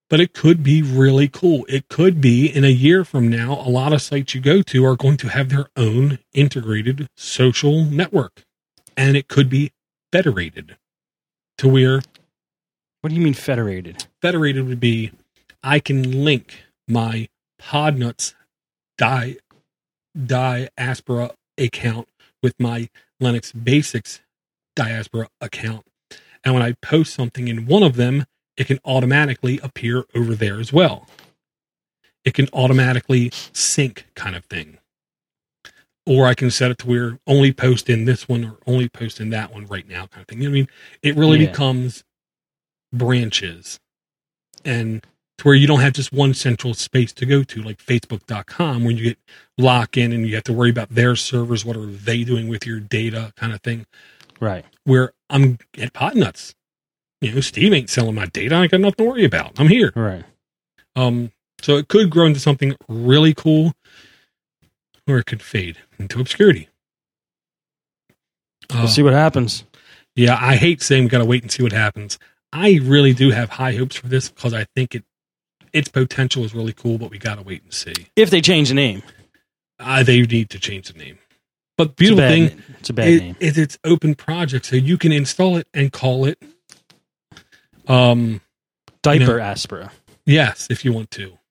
but it could be really cool. It could be in a year from now, a lot of sites you go to are going to have their own integrated social network, and it could be federated to where. What do you mean federated? Federated would be I can link my Podnuts di, diaspora account with my Linux Basics diaspora account. And when I post something in one of them, it can automatically appear over there as well. It can automatically sync kind of thing. Or I can set it to where only post in this one or only post in that one right now kind of thing. You know what I mean? It really Yeah. becomes branches. And to where you don't have just one central space to go to, like Facebook dot com, where you get lock in and you have to worry about their servers, what are they doing with your data kind of thing. Right. Where I'm at Podnuts. You know, Steve ain't selling my data. I got nothing to worry about. I'm here. Right. Um, so it could grow into something really cool, or it could fade into obscurity. We'll Uh, see what happens. Yeah, I hate saying we got to wait and see what happens. I really do have high hopes for this because I think it its potential is really cool, but we got to wait and see. If they change the name. Uh, they need to change the name. But beautiful it's thing, bad, it's a bad it, name. it, it's open project, so you can install it and call it. Um, Diaper you know, Aspera. yes, if you want to.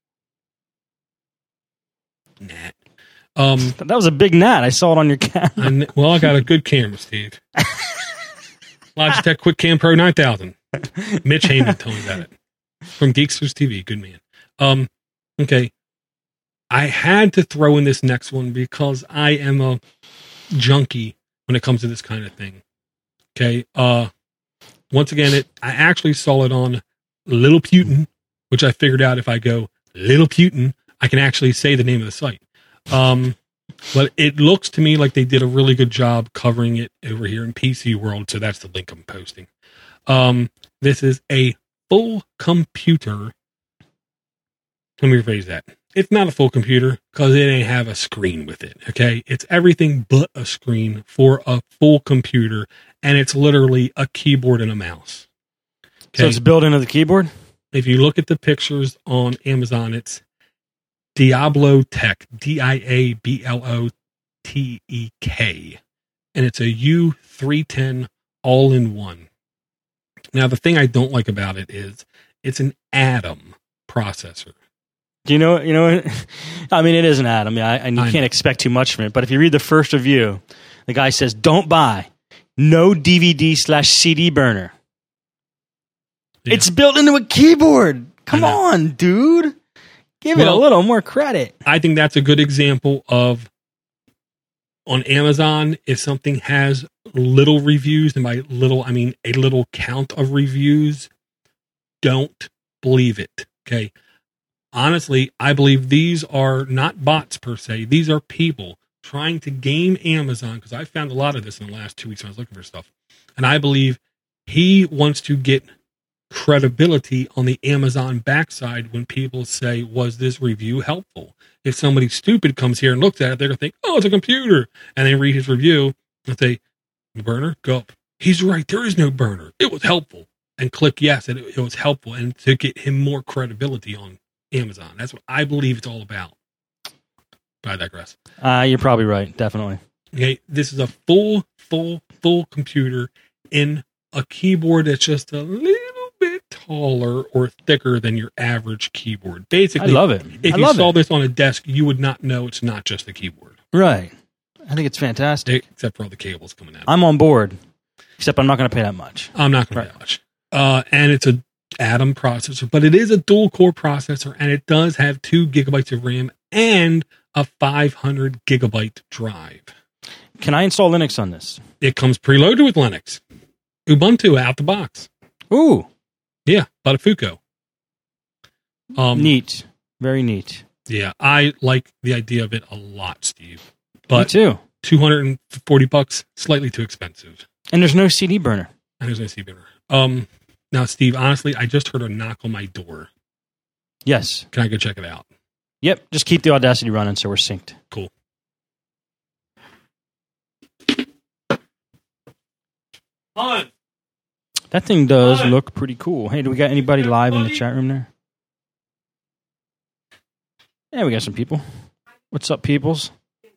Nah. Um, That was a big gnat. I saw it on your camera. I, well, I got a good camera, Steve. Logitech QuickCam Pro nine thousand. Mitch Heyman told me about it. From Geeksters T V. Good man. Um, okay. I had to throw in this next one because I am a junkie when it comes to this kind of thing. Okay. Uh, once again, it I actually saw it on Little Putin, which I figured out if I go Little Putin, I can actually say the name of the site. Um, but it looks to me like they did a really good job covering it over here in P C World, so that's the link I'm posting. Um, this is a full computer. Let me rephrase that. It's not a full computer because it ain't have a screen with it, okay? It's everything but a screen for a full computer, and it's literally a keyboard and a mouse. So it's built into the keyboard? If you look at the pictures on Amazon, it's Diablo Tech, D I A B L O T E K, and it's a U three ten all-in-one. Now, the thing I don't like about it is it's an Atom processor. Do you know? You know? I mean, it is an Atom, yeah, and you I can't know. expect too much from it. But if you read the first review, the guy says, "Don't buy, no D V D slash C D burner. Yeah. It's built into a keyboard. Come I know. on, dude, give it a Well, little more credit." I think that's a good example of on Amazon, if something has little reviews, and by little, I mean a little count of reviews, don't believe it. Okay. Honestly, I believe these are not bots per se. These are people trying to game Amazon, because I found a lot of this in the last two weeks when I was looking for stuff. And I believe he wants to get credibility on the Amazon backside when people say, was this review helpful? If somebody stupid comes here and looks at it, they're going to think, oh, it's a computer. And they read his review and say, burner, go up. He's right. There is no burner. It was helpful. And click yes, and it, it was helpful. And to get him more credibility on Amazon. That's what I believe it's all about. But I digress. Uh, you're probably right. Definitely. Okay, this is a full, full, full computer in a keyboard that's just a little bit taller or thicker than your average keyboard. Basically, I love it. If I you love saw it. this on a desk, you would not know it's not just a keyboard, Right. I think it's fantastic. except for all the cables coming out. I'm on board, except I'm not going to pay that much. I'm not going Right. to that much. Uh, and it's a Atom processor, but it is a dual core processor, and it does have two gigabytes of RAM and a five hundred gigabyte drive. Can I install Linux on this? It comes preloaded with Linux, Ubuntu out the box. Ooh, Yeah, Butafuco. Um, neat. Very neat. Yeah, I like the idea of it a lot, Steve. Me But too. two hundred forty bucks, slightly too expensive. And there's no C D burner. And there's no C B R. Um, now, Steve, honestly, I just heard a knock on my door. Yes. Can I go check it out? Yep. Just keep the Audacity running so we're synced. Cool. On. That thing does Hi. look pretty cool. Hey, do we got anybody live in the Everybody. chat room there? Yeah, we got some people. What's up, peoples?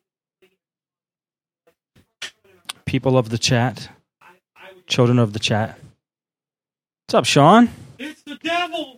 People of the chat. Children of the chat. What's up, Sean? It's the devil!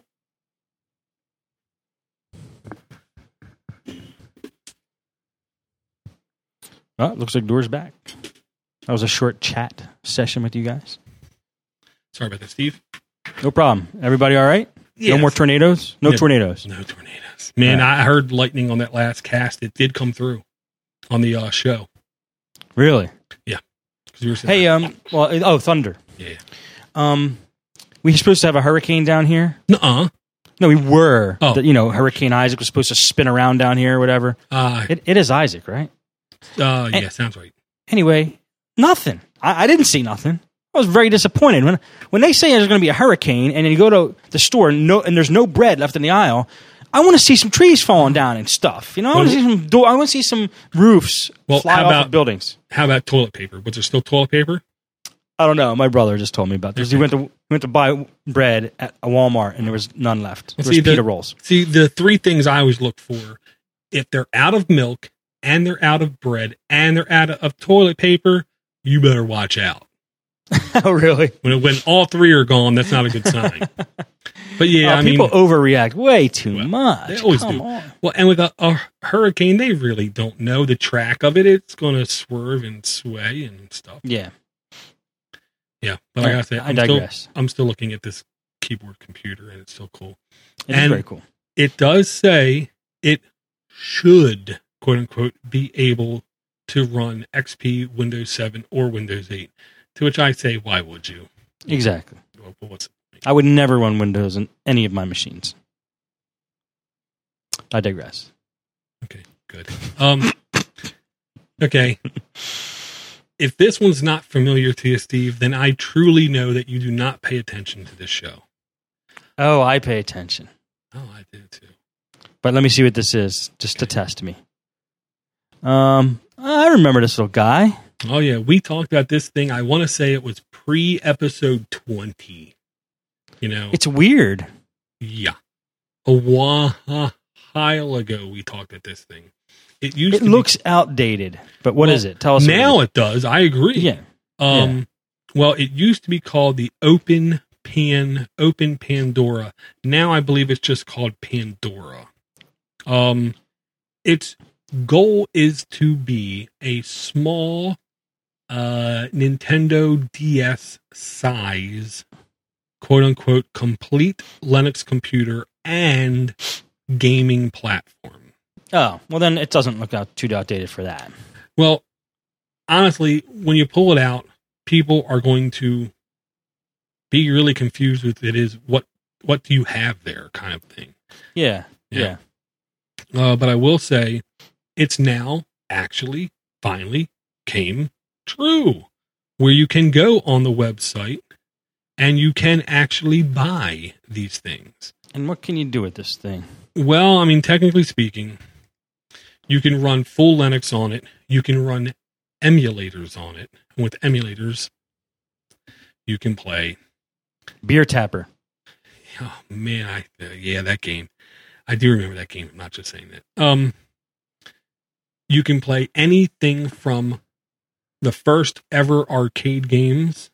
Oh, it looks like Door's back. That was a short chat session with you guys. Sorry about that, Steve. No problem. Everybody all right? Yes. No more tornadoes? No, no tornadoes. No tornadoes. Man, right. I heard lightning on that last cast. It did come through on the uh, show. Really? Yeah. You were hey, um, well, oh, thunder. Yeah. Um, we were supposed to have a hurricane down here. Nuh-uh. No, we were. Oh. The, you know, Hurricane Isaac was supposed to spin around down here or whatever. Uh, it, it is Isaac, right? Uh, yeah, and, sounds right. Anyway, nothing. I, I didn't see nothing. I was very disappointed when when they say there's going to be a hurricane, and then you go to the store and, no, and there's no bread left in the aisle. I want to see some trees falling down and stuff. You know, I want to see some. Do- I want to see some roofs well, fly how off about, of buildings. How about toilet paper? Was there still toilet paper? I don't know. My brother just told me about this. He went to he went to buy bread at a Walmart, and there was none left. There see, was pita the, rolls. See, the three things I always look for: if they're out of milk, and they're out of bread, and they're out of toilet paper, you better watch out. Oh, really? When when all three are gone, that's not a good sign. But yeah, oh, I people mean, overreact way too well, much. They always Come do. on. Well, and with a, a hurricane, they really don't know the track of it. It's going to swerve and sway and stuff. Yeah. Yeah, but like I said, I I'm digress. Still, I'm still looking at this keyboard computer, and it's still cool. It and is very cool. It does say it should, quote unquote, be able to run X P, Windows seven, or Windows eight. To which I say, why would you? Exactly. Well, what's I would never run Windows on any of my machines. I digress. Okay, good. Um, okay. If this one's not familiar to you, Steve, then I truly know that you do not pay attention to this show. Oh, I pay attention. Oh, I do too. But let me see what this is, just to test me. Um, I remember this little guy. Oh, yeah. We talked about this thing. I want to say it was pre-episode twenty. You know? It's weird. Yeah. A while ago, we talked about this thing. It used It to looks be, outdated, but what well, is it? Tell us. Now it, it does. I agree. Yeah. Um. Yeah. Well, it used to be called the Open Pan Open Pandora. Now I believe it's just called Pandora. Um, its goal is to be a small uh, Nintendo D S size, quote unquote, complete Linux computer and gaming platform. Oh, well, then it doesn't look out too outdated for that. Well, honestly, when you pull it out, people are going to be really confused with it is what what do you have there kind of thing. Yeah, yeah. yeah. Uh, but I will say it's now actually finally came true where you can go on the website and you can actually buy these things. And what can you do with this thing? Well, I mean, technically speaking, you can run full Linux on it. You can run emulators on it. And with emulators, you can play Beer Tapper. Oh man, I uh, yeah, that game. I do remember that game. I'm not just saying that. Um, you can play anything from the first ever arcade games,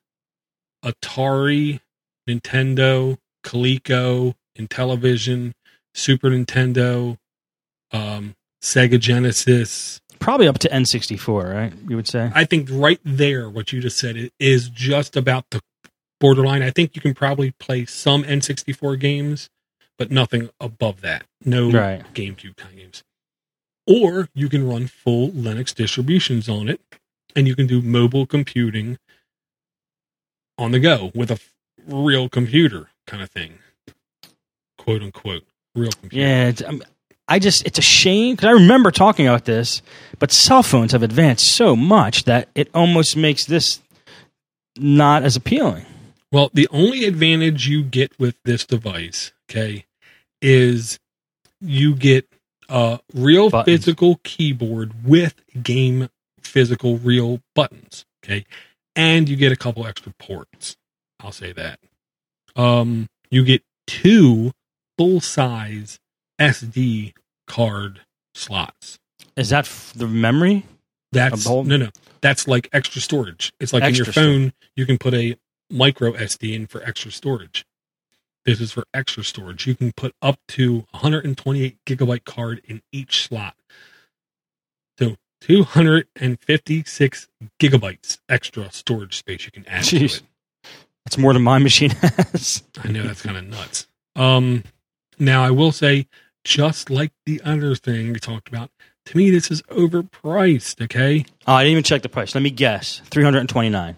Atari, Nintendo, Coleco, Intellivision, Super Nintendo, um, Sega Genesis. Probably up to N sixty-four, right? You would say? I think right there, what you just said is just about the borderline. I think you can probably play some N sixty-four games, but nothing above that. No right. GameCube kind of games. Or you can run full Linux distributions on it, and you can do mobile computing on the go with a f- real computer kind of thing. Quote unquote, real computer. Yeah, it's, um, I just, it's a shame, because I remember talking about this, but cell phones have advanced so much that it almost makes this not as appealing. Well, the only advantage you get with this device, okay, is you get a real buttons. physical keyboard with game physical real buttons, okay, and you get a couple extra ports. I'll say that. Um, you get two full-size S D card slots. Is that f- the memory? That's no, no. That's like extra storage. It's like extra in your phone, storage. You can put a micro S D in for extra storage. This is for extra storage. You can put up to one hundred twenty-eight gigabyte card in each slot. So two hundred fifty-six gigabytes extra storage space you can add Jeez. to it. That's more than my machine has. I know, that's kind of nuts. Um, now, I will say, just like the other thing we talked about, to me, this is overpriced, okay? Oh, I didn't even check the price. Let me guess. three hundred twenty-nine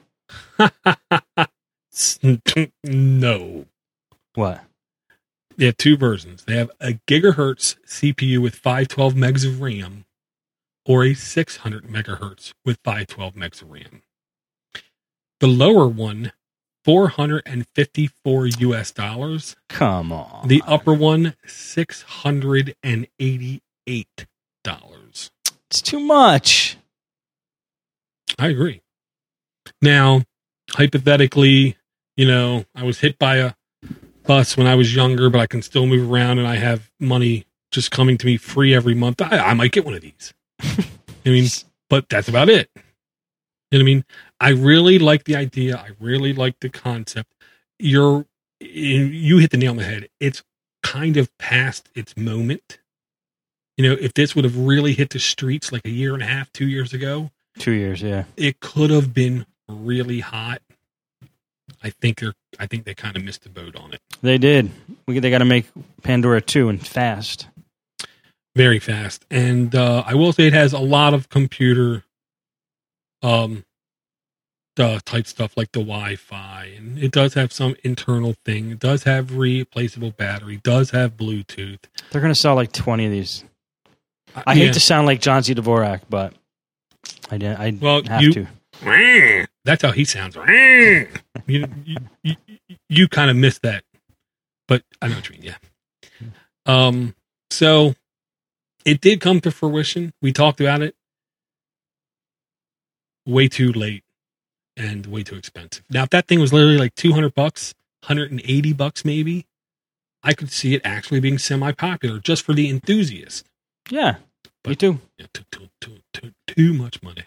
No. What? They have two versions. They have a gigahertz C P U with five twelve megs of RAM or a six hundred megahertz with five twelve megs of RAM. The lower one, four hundred fifty-four U S dollars. Come on. The upper one, six hundred eighty-eight dollars. It's too much. I agree. Now, hypothetically, you know, I was hit by a bus when I was younger, but I can still move around and I have money just coming to me free every month. I, I might get one of these. I mean, but that's about it. You know what I mean? I really like the idea. I really like the concept. You're, you hit the nail on the head. It's kind of past its moment. You know, if this would have really hit the streets like a year and a half, two years ago. Two years, yeah. It could have been really hot. I think they're. I think they kind of missed the boat on it. They did. We, they got to make Pandora two and fast. Very fast. And uh, I will say it has a lot of computer um, uh, type stuff like the Wi-Fi. And it does have some internal thing. It does have replaceable battery. It does have Bluetooth. They're going to sell like twenty of these. I uh, hate yeah. to sound like John C. Dvorak, but I, didn't, I well, have you, to. That's how he sounds. you, you, you, you kind of missed that. But I know what you mean, yeah. Um, so it did come to fruition. We talked about it. Way too late and way too expensive. Now, if that thing was literally like two hundred bucks, one hundred eighty bucks maybe, I could see it actually being semi-popular just for the enthusiast. Yeah, but, me too. Yeah, too, too, too, too, too much money.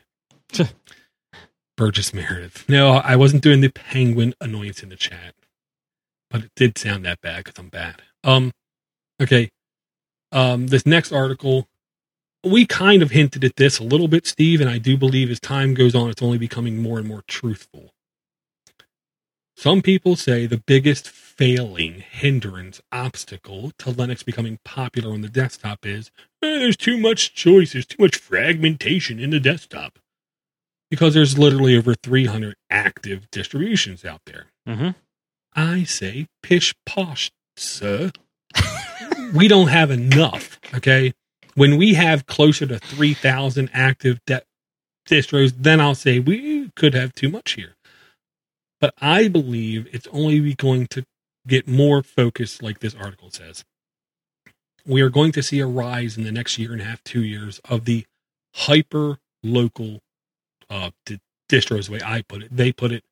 Burgess Meredith. No, I wasn't doing the penguin annoyance in the chat, but it did sound that bad because I'm bad. Um, okay. Um, this next article, we kind of hinted at this a little bit, Steve, and I do believe as time goes on, it's only becoming more and more truthful. Some people say the biggest failing, hindrance, obstacle to Linux becoming popular on the desktop is eh, there's too much choice, there's too much fragmentation in the desktop. Because there's literally over three hundred active distributions out there. Mm-hmm. I say pish posh, sir. We don't have enough, okay? When we have closer to three thousand active de- distros, then I'll say we could have too much here. But I believe it's only going to get more focused, like this article says. We are going to see a rise in the next year and a half, two years, of the hyper-local Uh, di- distros, the way I put it. They put it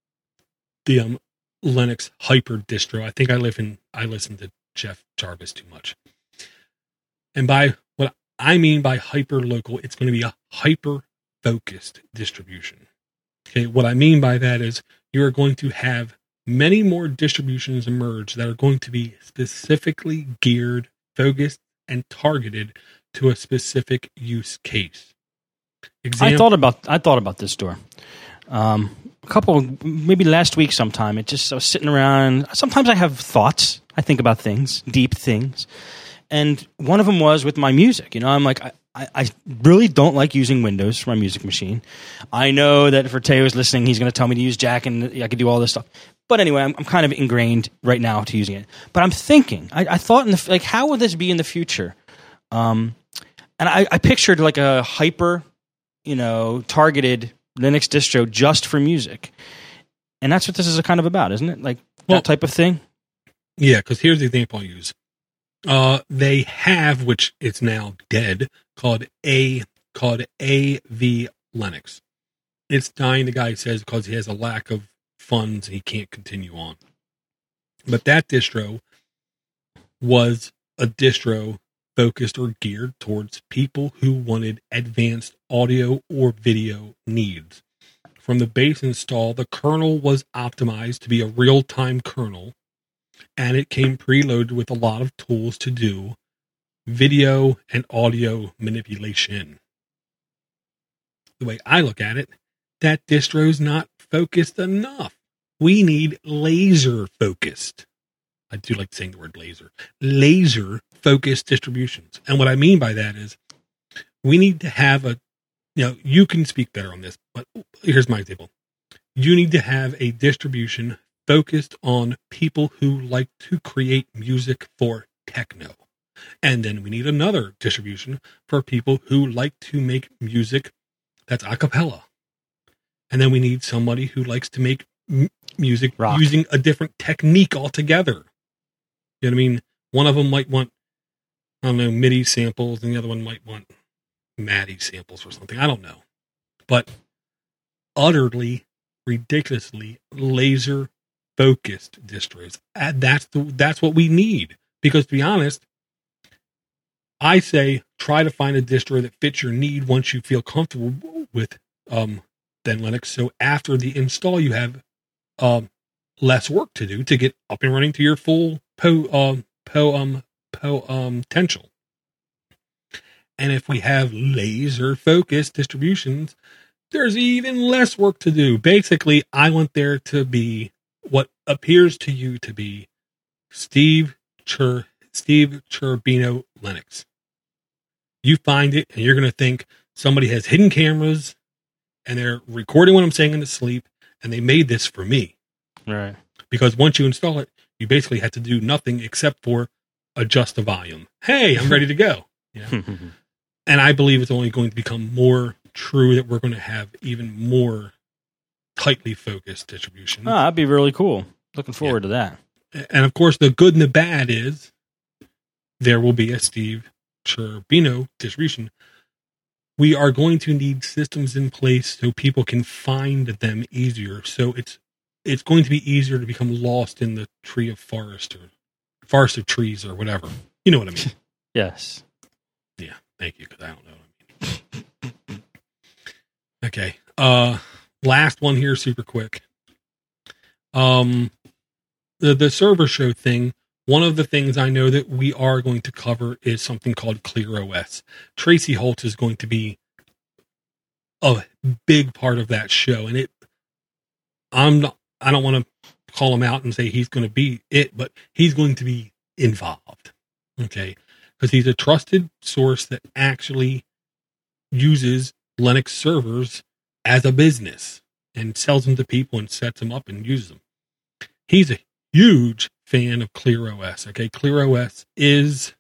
the um, Linux hyper distro. I think I live in. I listen to Jeff Jarvis too much. And by what I mean by hyper local, it's going to be a hyper focused distribution. Okay, what I mean by that is you are going to have many more distributions emerge that are going to be specifically geared, focused, and targeted to a specific use case. Example. I thought about I thought about this store. Um, a couple, maybe last week sometime. It just I was sitting around. Sometimes I have thoughts. I think about things, deep things, and one of them was with my music. You know, I'm like, I, I, I really don't like using Windows for my music machine. I know that if Teo's listening, he's going to tell me to use Jack, and I could do all this stuff. But anyway, I'm, I'm kind of ingrained right now to using it. But I'm thinking, I, I thought in the like, how would this be in the future? Um, and I, I pictured like a hyper. you know, targeted Linux distro just for music. And that's what this is kind of about, isn't it? Like well, that type of thing? Yeah, because here's the example I use. Uh, they have, which it's now dead, called A called A V Linux. It's dying, the guy says, because he has a lack of funds and he can't continue on. But that distro was a distro focused or geared towards people who wanted advanced audio or video needs. From the base install, the kernel was optimized to be a real-time kernel, and it came preloaded with a lot of tools to do video and audio manipulation. The way I look at it, that distro is not focused enough. We need laser focused. I do like saying the word laser. Laser focused distributions. And what I mean by that is we need to have a, you know, you can speak better on this, but here's my example. You need to have a distribution focused on people who like to create music for techno. And then we need another distribution for people who like to make music that's a cappella. And then we need somebody who likes to make m- music Rock. using a different technique altogether. You know what I mean? One of them might want, I don't know, MIDI samples, and the other one might want MADI samples or something. I don't know. But utterly, ridiculously laser-focused distros. And that's the, that's what we need. Because to be honest, I say try to find a distro that fits your need once you feel comfortable with um, then Linux. So after the install, you have um, less work to do to get up and running to your full po um po um po um potential. And if we have laser focused distributions, there's even less work to do. Basically, I want there to be what appears to you to be Steve Chur Steve Cherubino Linux. You find it and you're going to think somebody has hidden cameras and they're recording what I'm saying in the sleep, and they made this for me. Right. Because once you install it, you basically have to do nothing except for adjust the volume. Hey, I'm ready to go. You know? And I believe it's only going to become more true that we're going to have even more tightly focused distribution. Oh, that'd be really cool. Looking forward yeah. to that. And of course, the good and the bad is there will be a Steve Cherubino distribution. We are going to need systems in place so people can find them easier. So it's it's going to be easier to become lost in the tree of forest or forest of trees or whatever. You know what I mean? Yes. Yeah. Thank you, because I don't know what I mean. Okay. Uh, last one here, super quick. Um, the the server show thing. One of the things I know that we are going to cover is something called ClearOS. Tracy Holt is going to be a big part of that show, and it. I'm not. I don't want to call him out and say he's going to be it, but he's going to be involved. Okay, because he's a trusted source that actually uses Linux servers as a business and sells them to people and sets them up and uses them. He's a huge fan of ClearOS. Okay, ClearOS is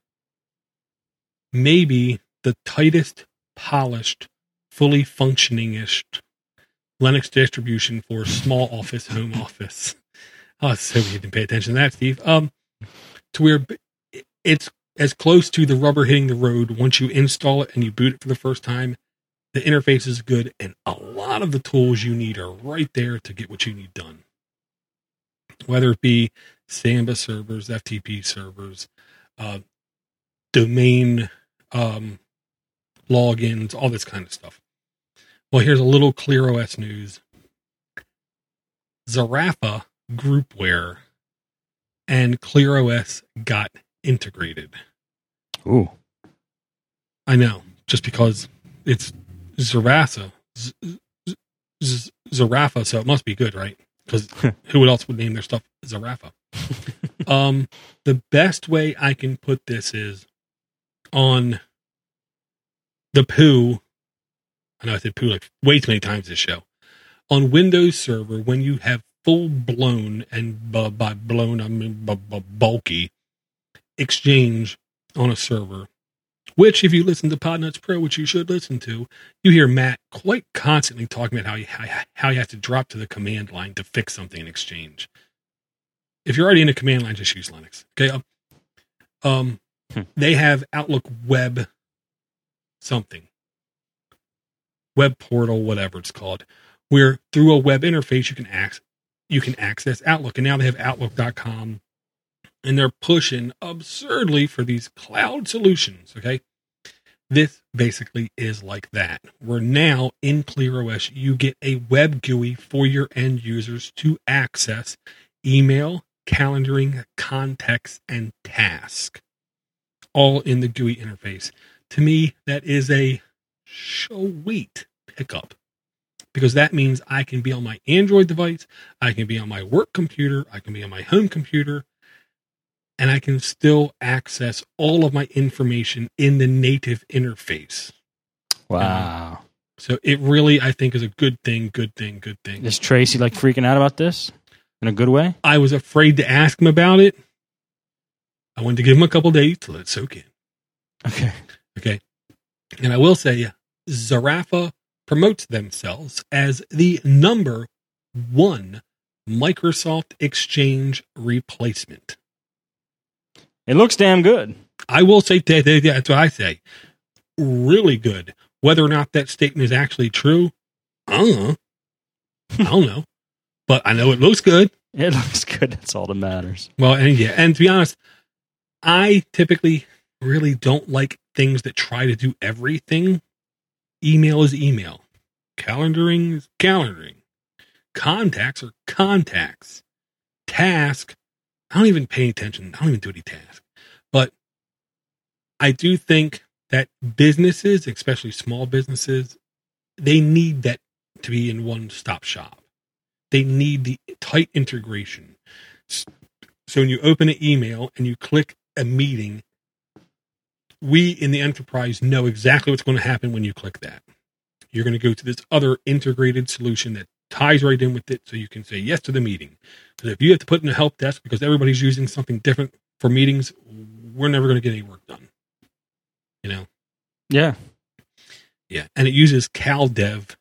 maybe the tightest, polished, fully functioning-ish Linux distribution for small office, home office. Oh, so you didn't pay attention to that, Steve. Um, to where it's as close to the rubber hitting the road once you install it and you boot it for the first time. The interface is good, and a lot of the tools you need are right there to get what you need done. Whether it be Samba servers, F T P servers, uh, domain um, logins, all this kind of stuff. Well, here's a little ClearOS news. Zarafa Groupware and ClearOS got integrated. Ooh. I know, just because it's Zarafa, Z- Z- Zarafa, so it must be good, right? Because who else would name their stuff Zarafa? um, the best way I can put this is on the poo. I know I said poo like way too many times this show. On Windows Server, when you have full blown, and b- by blown I mean b- b- bulky Exchange on a server, which if you listen to Podnuts Pro, which you should listen to, you hear Matt quite constantly talking about how you, how, how you have to drop to the command line to fix something in Exchange. If you're already in a command line, just use Linux. Okay. Um, um hmm. They have Outlook Web something. Web portal, whatever it's called, where through a web interface you can access, you can access Outlook. And now they have Outlook dot com and they're pushing absurdly for these cloud solutions. Okay. This basically is like that. Where now in ClearOS, you get a web G U I for your end users to access email, calendaring, contacts, and task, all in the G U I interface. To me, that is a sweet pickup, because that means I can be on my Android device, I can be on my work computer, I can be on my home computer, and I can still access all of my information in the native interface. Wow. Um, so it really, I think, is a good thing, good thing, good thing. Is Tracy like freaking out about this in a good way? I was afraid to ask him about it. I wanted to give him a couple days to let it soak in. Okay. Okay. And I will say, Zarafa promotes themselves as the number one Microsoft Exchange replacement. It looks damn good. I will say that, that's what I say. Really good. Whether or not that statement is actually true, I don't know. I don't know. But I know it looks good. It looks good. That's all that matters. Well, and yeah, and to be honest, I typically really don't like things that try to do everything. Email is email. Calendaring is calendaring. Contacts are contacts. Task, I don't even pay attention. I don't even do any task. But I do think that businesses, especially small businesses, they need that to be in one-stop shop. They need the tight integration. So when you open an email and you click a meeting, we in the enterprise know exactly what's going to happen when you click that. You're going to go to this other integrated solution that ties right in with it, so you can say yes to the meeting. Because if you have to put in a help desk because everybody's using something different for meetings, we're never going to get any work done. You know? Yeah. Yeah. And it uses CalDev,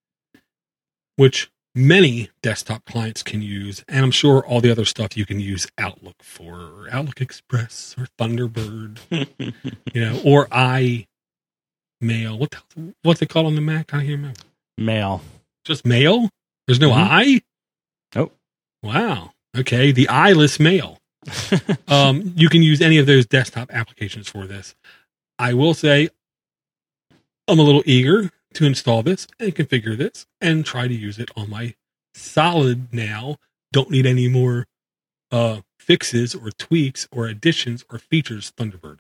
which many desktop clients can use. And I'm sure all the other stuff you can use Outlook for, or Outlook Express, or Thunderbird, you know, or iMail. What the, what's it called on the Mac? I can't remember. Mail. Just mail? There's no Mm-hmm. I? Nope. Wow. Okay. The eyeless mail. um, you can use any of those desktop applications for this. I will say I'm a little eager to install this and configure this and try to use it on my solid now. Don't need any more uh, fixes or tweaks or additions or features Thunderbird.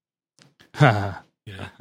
Yeah.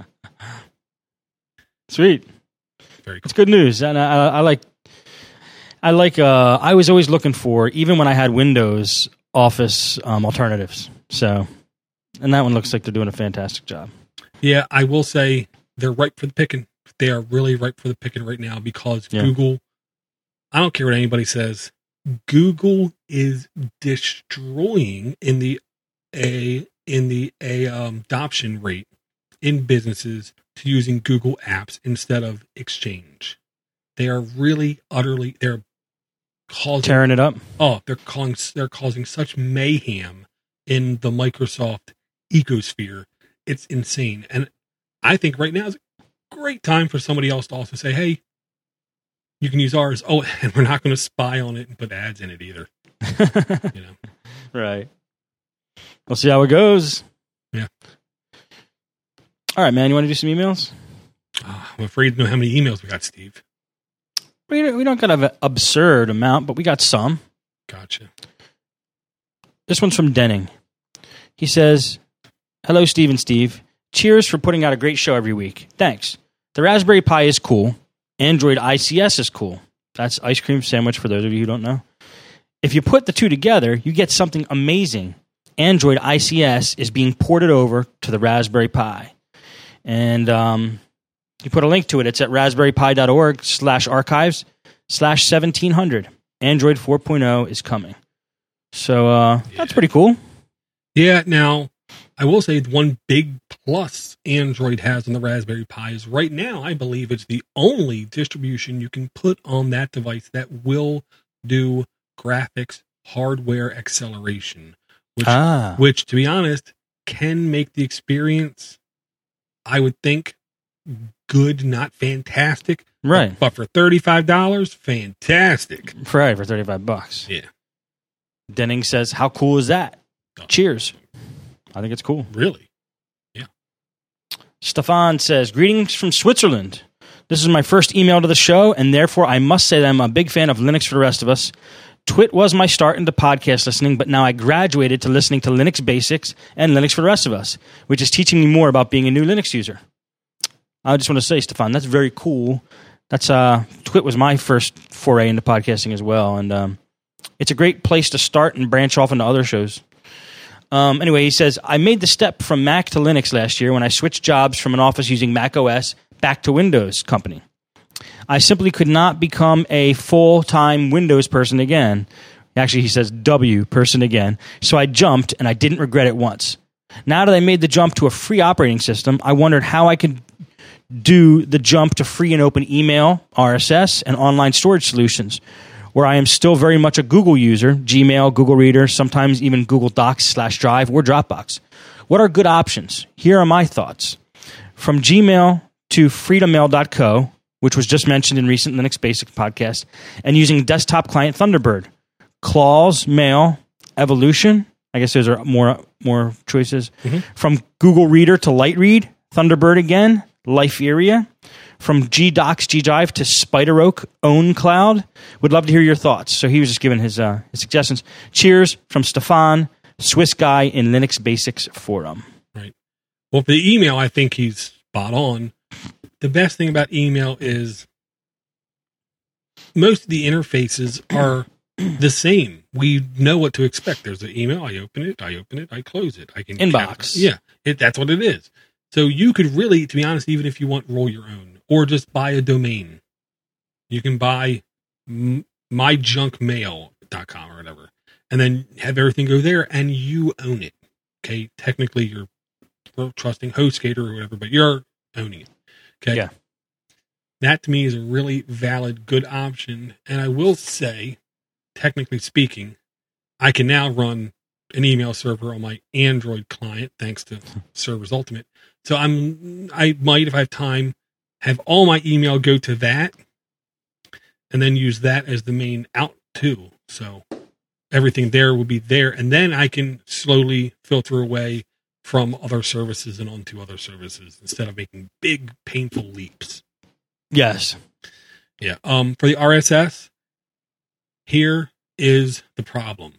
Sweet. Very cool. It's good news, and I, I like. I like. Uh, I was always looking for, even when I had Windows Office um, alternatives. So, and that one looks like they're doing a fantastic job. Yeah, I will say they're ripe for the picking. They are really ripe for the picking right now because yeah. Google. I don't care what anybody says. Google is destroying in the a in the a um, adoption rate in businesses to using Google Apps instead of Exchange. They are really utterly they're causing, tearing it up. Oh, they're calling they're causing such mayhem in the Microsoft ecosphere. It's insane. And I think right now is a great time for somebody else to also say, hey, you can use ours. Oh, and we're not going to spy on it and put ads in it either. You know. Right. We'll see how it goes. Yeah. All right, man. You want to do some emails? Uh, I'm afraid to know how many emails we got, Steve. We don't, we don't got an absurd amount, but we got some. Gotcha. This one's from Denning. He says, hello, Steve and Steve. Cheers for putting out a great show every week. Thanks. The Raspberry Pi is cool. Android I C S is cool. That's ice cream sandwich for those of you who don't know. If you put the two together, you get something amazing. Android I C S is being ported over to the Raspberry Pi. And um, you put a link to it. It's at raspberrypi.org slash archives slash 1700. Android four point oh is coming. So uh, yeah. That's pretty cool. Yeah, now, I will say one big plus Android has on the Raspberry Pi is right now, I believe it's the only distribution you can put on that device that will do graphics hardware acceleration, which, ah. which to be honest, can make the experience, I would think, good, not fantastic. Right. But, but for thirty-five dollars, fantastic. Right, for thirty-five bucks. Yeah. Denning says, how cool is that? Uh, Cheers. I think it's cool. Really? Stefan says, greetings from Switzerland. This is my first email to the show, and therefore I must say that I'm a big fan of Linux for the rest of us. Twit was my start into podcast listening, but now I graduated to listening to Linux Basics and Linux for the rest of us, which is teaching me more about being a new Linux user. I just want to say, Stefan, that's very cool. That's uh, Twit was my first foray into podcasting as well, and um, it's a great place to start and branch off into other shows. Um, anyway, he says, I made the step from Mac to Linux last year when I switched jobs from an office using Mac O S back to Windows company. I simply could not become a full-time Windows person again. Actually, he says W person again. So I jumped, and I didn't regret it once. Now that I made the jump to a free operating system, I wondered how I could do the jump to free and open email, R S S, and online storage solutions, where I am still very much a Google user, Gmail, Google Reader, sometimes even Google Docs slash Drive or Dropbox. What are good options? Here are my thoughts. From Gmail to freedommail dot co, which was just mentioned in recent Linux Basics podcast, and using desktop client Thunderbird. Claws, Mail, Evolution, I guess those are more more choices. Mm-hmm. From Google Reader to Lightread, Thunderbird again, Liferia. From G-Docs, G-Drive to SpiderOak, OwnCloud. Would love to hear your thoughts. So he was just giving his, uh, his suggestions. Cheers from Stefan, Swiss guy in Linux Basics Forum. Right. Well, for the email, I think he's spot on. The best thing about email is most of the interfaces are the same. We know what to expect. There's an email. I open it. I open it. I close it. I can inbox. Yeah, it, that's what it is. So you could really, to be honest, even if you want, roll your own. Or just buy a domain. You can buy my junk mail dot com or whatever. And then have everything go there and you own it. Okay? Technically, you're trusting HostGator or whatever, but you're owning it. Okay? Yeah. That to me is a really valid, good option. And I will say, technically speaking, I can now run an email server on my Android client thanks to Servers Ultimate. So I'm, I might, if I have time, have all my email go to that, and then use that as the main out too. So everything there will be there, and then I can slowly filter away from other services and onto other services instead of making big, painful leaps. Yes. Yeah. Um. For the R S S, here is the problem.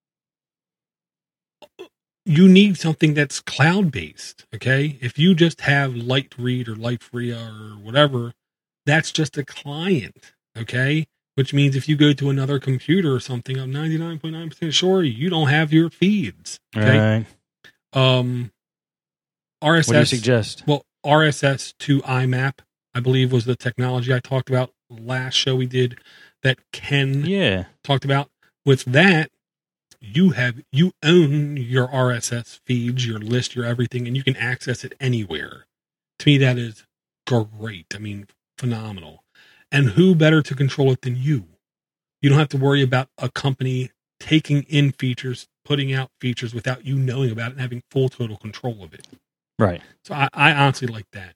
You need something that's cloud-based, okay? If you just have Lightread or Liferia or whatever, that's just a client, okay? Which means if you go to another computer or something, I'm ninety-nine point nine percent sure you don't have your feeds, okay? Right. Um, R S S. What do you suggest? Well, R S S to I MAP, I believe, was the technology I talked about last show we did that Ken yeah. talked about. With that, you have you own your R S S feeds, your list, your everything, and you can access it anywhere. To me, that is great. I mean, phenomenal. And who better to control it than you? You don't have to worry about a company taking in features, putting out features without you knowing about it and having full total control of it. Right. So I, I honestly like that.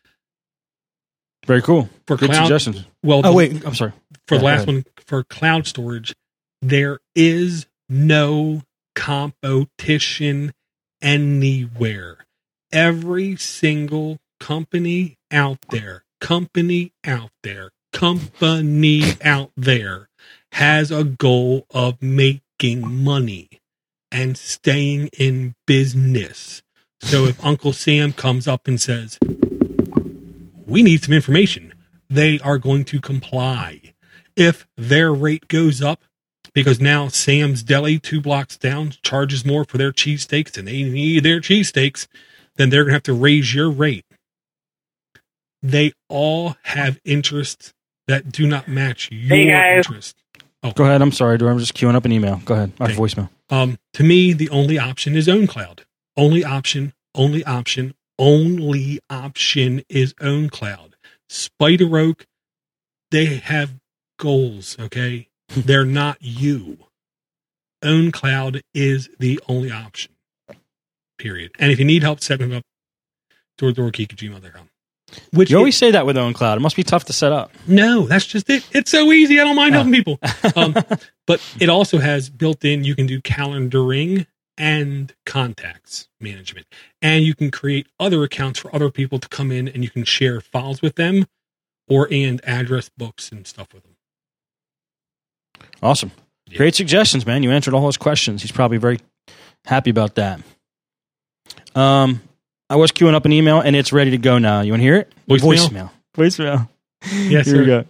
Very cool. For Good cloud, suggestions. Well, oh, wait. I'm sorry. For yeah, the last one, for cloud storage, there is no competition anywhere. Every single company out there, company out there, company out there has a goal of making money and staying in business. So if Uncle Sam comes up and says, we need some information, they are going to comply. If their rate goes up, because now Sam's Deli, two blocks down, charges more for their cheesesteaks and they need their cheesesteaks, then they're going to have to raise your rate. They all have interests that do not match your hey interest. Oh. Go ahead. I'm sorry, Drew. I'm just queuing up an email. Go ahead. Our Okay. voicemail. Um, to me, the only option is OwnCloud. Only option, only option, only option is OwnCloud. SpiderOak, they have goals, okay? They're not you. OwnCloud is the only option. Period. And if you need help setting it up, door to door geek at gmail dot com. Which You always it, say that with OwnCloud. It must be tough to set up. no, that's just it. It's so easy. I don't mind Oh. helping people. Um, but it also has built in, you can do calendaring and contacts management. And you can create other accounts for other people to come in, and you can share files with them or and address books and stuff with them. Awesome. Yeah. Great suggestions, man. You answered all his questions. He's probably very happy about that. Um, I was queuing up an email, and it's ready to go now. You want to hear it? Voicemail? Voicemail. Yes, Here sir. we go.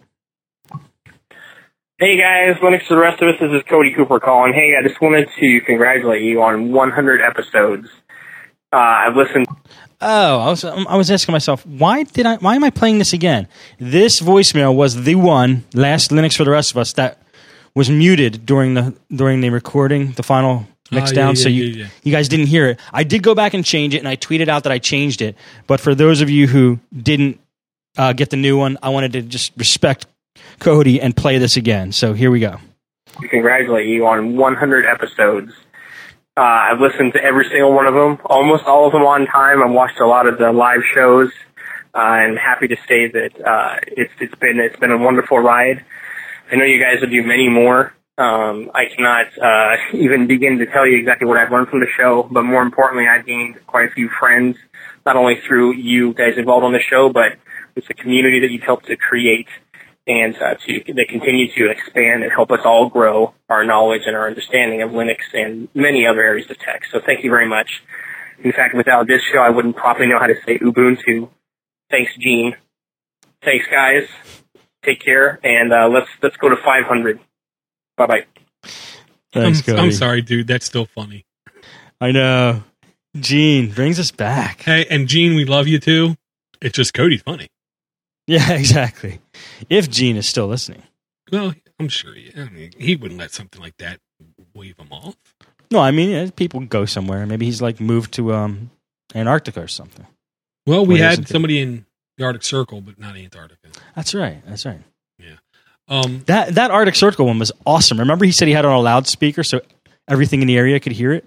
Hey guys, Linux to the rest of us, this is Cody Cooper calling. Hey, I just wanted to congratulate you on one hundred episodes. Uh, I've listened... Oh, I was I was asking myself, why did I? Why am I playing this again? This voicemail was the one, last Linux for the rest of us, that was muted during the during the recording, the final mix Ah, down, yeah, so yeah, you yeah, yeah. you guys didn't hear it. I did go back and change it, and I tweeted out that I changed it. But for those of you who didn't uh, get the new one, I wanted to just respect Cody and play this again. So here we go. Congratulate you on one hundred episodes. Uh, I've listened to every single one of them, almost all of them on time. I've watched a lot of the live shows, uh, and happy to say that uh, it's it's been it's been a wonderful ride. I know you guys will do many more. Um, I cannot uh, even begin to tell you exactly what I've learned from the show, but more importantly, I've gained quite a few friends, not only through you guys involved on the show, but it's a community that you've helped to create and uh, to they continue to expand and help us all grow our knowledge and our understanding of Linux and many other areas of tech. So thank you very much. In fact, without this show, I wouldn't probably know how to say Ubuntu. Thanks, Gene. Thanks, guys. Take care, and uh, let's let's go to five hundred. Bye bye. Thanks, I'm, Cody. I'm sorry, dude. That's still funny. I know. Gene brings us back. Hey, and Gene, we love you too. It's just Cody's funny. Yeah, exactly. If Gene is still listening. Well, I'm sure he, I mean, he wouldn't let something like that wave him off. No, I mean, yeah, people go somewhere. Maybe he's like moved to um, Antarctica or something. Well, we What had isn't it? somebody in the Arctic Circle, but not Antarctica. That's right. That's right. Yeah. Um, That that Arctic Circle one was awesome. Remember, he said he had it on a loudspeaker so everything in the area could hear it.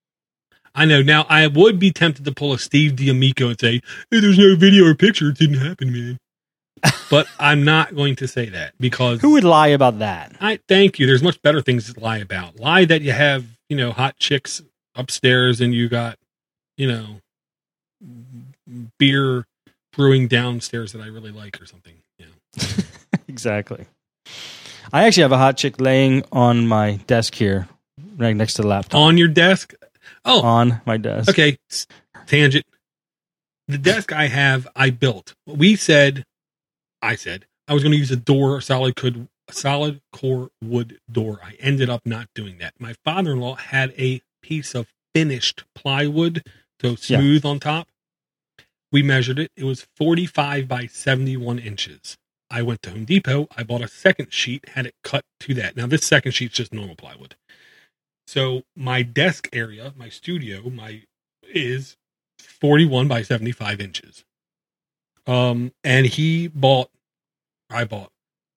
I know. Now, I would be tempted to pull a Steve D'Amico and say, hey, there's no video or picture. It didn't happen, man. But I'm not going to say that because Who would lie about that? I thank you. There's much better things to lie about. Lie that you have, you know, hot chicks upstairs and you got, you know, beer brewing downstairs that I really like or something. You know. Exactly. I actually have a hot chick laying on my desk here, right next to the laptop. On your desk? Oh, On my desk. okay. S- Tangent. The desk I have, I built. We said, I said, I was going to use a door, a solid, could, a solid core wood door. I ended up not doing that. My father-in-law had a piece of finished plywood, so smooth on top. We measured it. It was forty-five by seventy-one inches. I went to Home Depot. I bought a second sheet, had it cut to that. Now, this second sheet's just normal plywood. So my desk area, my studio, my is forty-one by seventy-five inches. Um, and he bought, I bought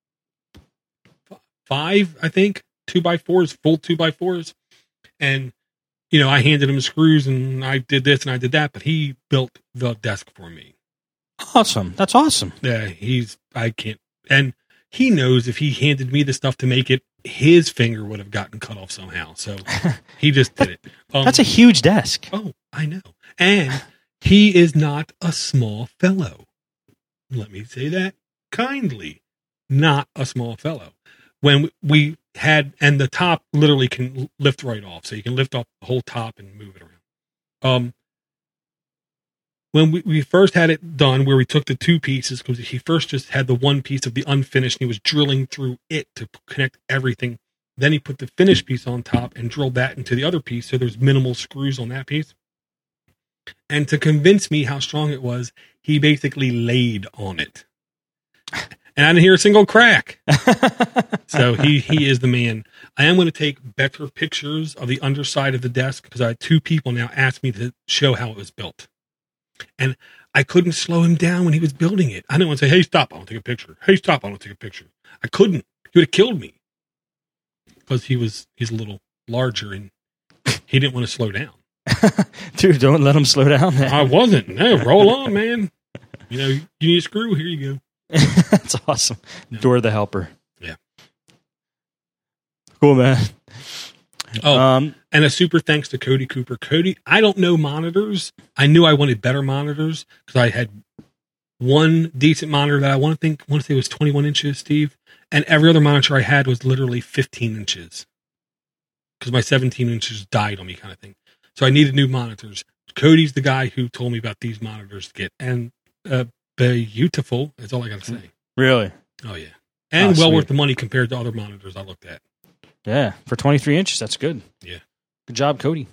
five, I think, two by fours, full two by fours. And, you know, I handed him screws and I did this and I did that, but he built the desk for me. Awesome. That's awesome. Yeah, he's, I can't, and he knows if he handed me the stuff to make it, his finger would have gotten cut off somehow. So he just did it. Um, That's a huge desk. Oh, I know. And he is not a small fellow. Let me say that kindly. Not a small fellow. When we had, and the top literally can lift right off. So you can lift off the whole top and move it around. Um, when we, we first had it done, where we took the two pieces, because he first just had the one piece of the unfinished, and he was drilling through it to connect everything. Then he put the finished piece on top and drilled that into the other piece, so there's minimal screws on that piece. And to convince me how strong it was, he basically laid on it. And I didn't hear a single crack. So he, he is the man. I am going to take better pictures of the underside of the desk, because I had two people now ask me to show how it was built. And I couldn't slow him down when he was building it. I didn't want to say, hey, stop, I want to take a picture. Hey, stop, I want to take a picture. I couldn't. He would have killed me. Because he was, he's a little larger and he didn't want to slow down. Dude, don't let him slow down, man. I wasn't. No, roll on, man. You know, you need a screw, here you go. That's awesome. No. Door the helper. Yeah. Cool, man. Oh, Um, and a super thanks to Cody Cooper. Cody, I don't know monitors. I knew I wanted better monitors because I had one decent monitor that I want to think, want to say was twenty-one inches, Steve. And every other monitor I had was literally fifteen inches because my seventeen inches died on me kind of thing. So I needed new monitors. Cody's the guy who told me about these monitors to get. And uh, beautiful is all I got to say. really? Oh, yeah. And Oh, well sweet. worth the money compared to other monitors I looked at. Yeah, for twenty-three inches, that's good. Yeah. Good job, Cody.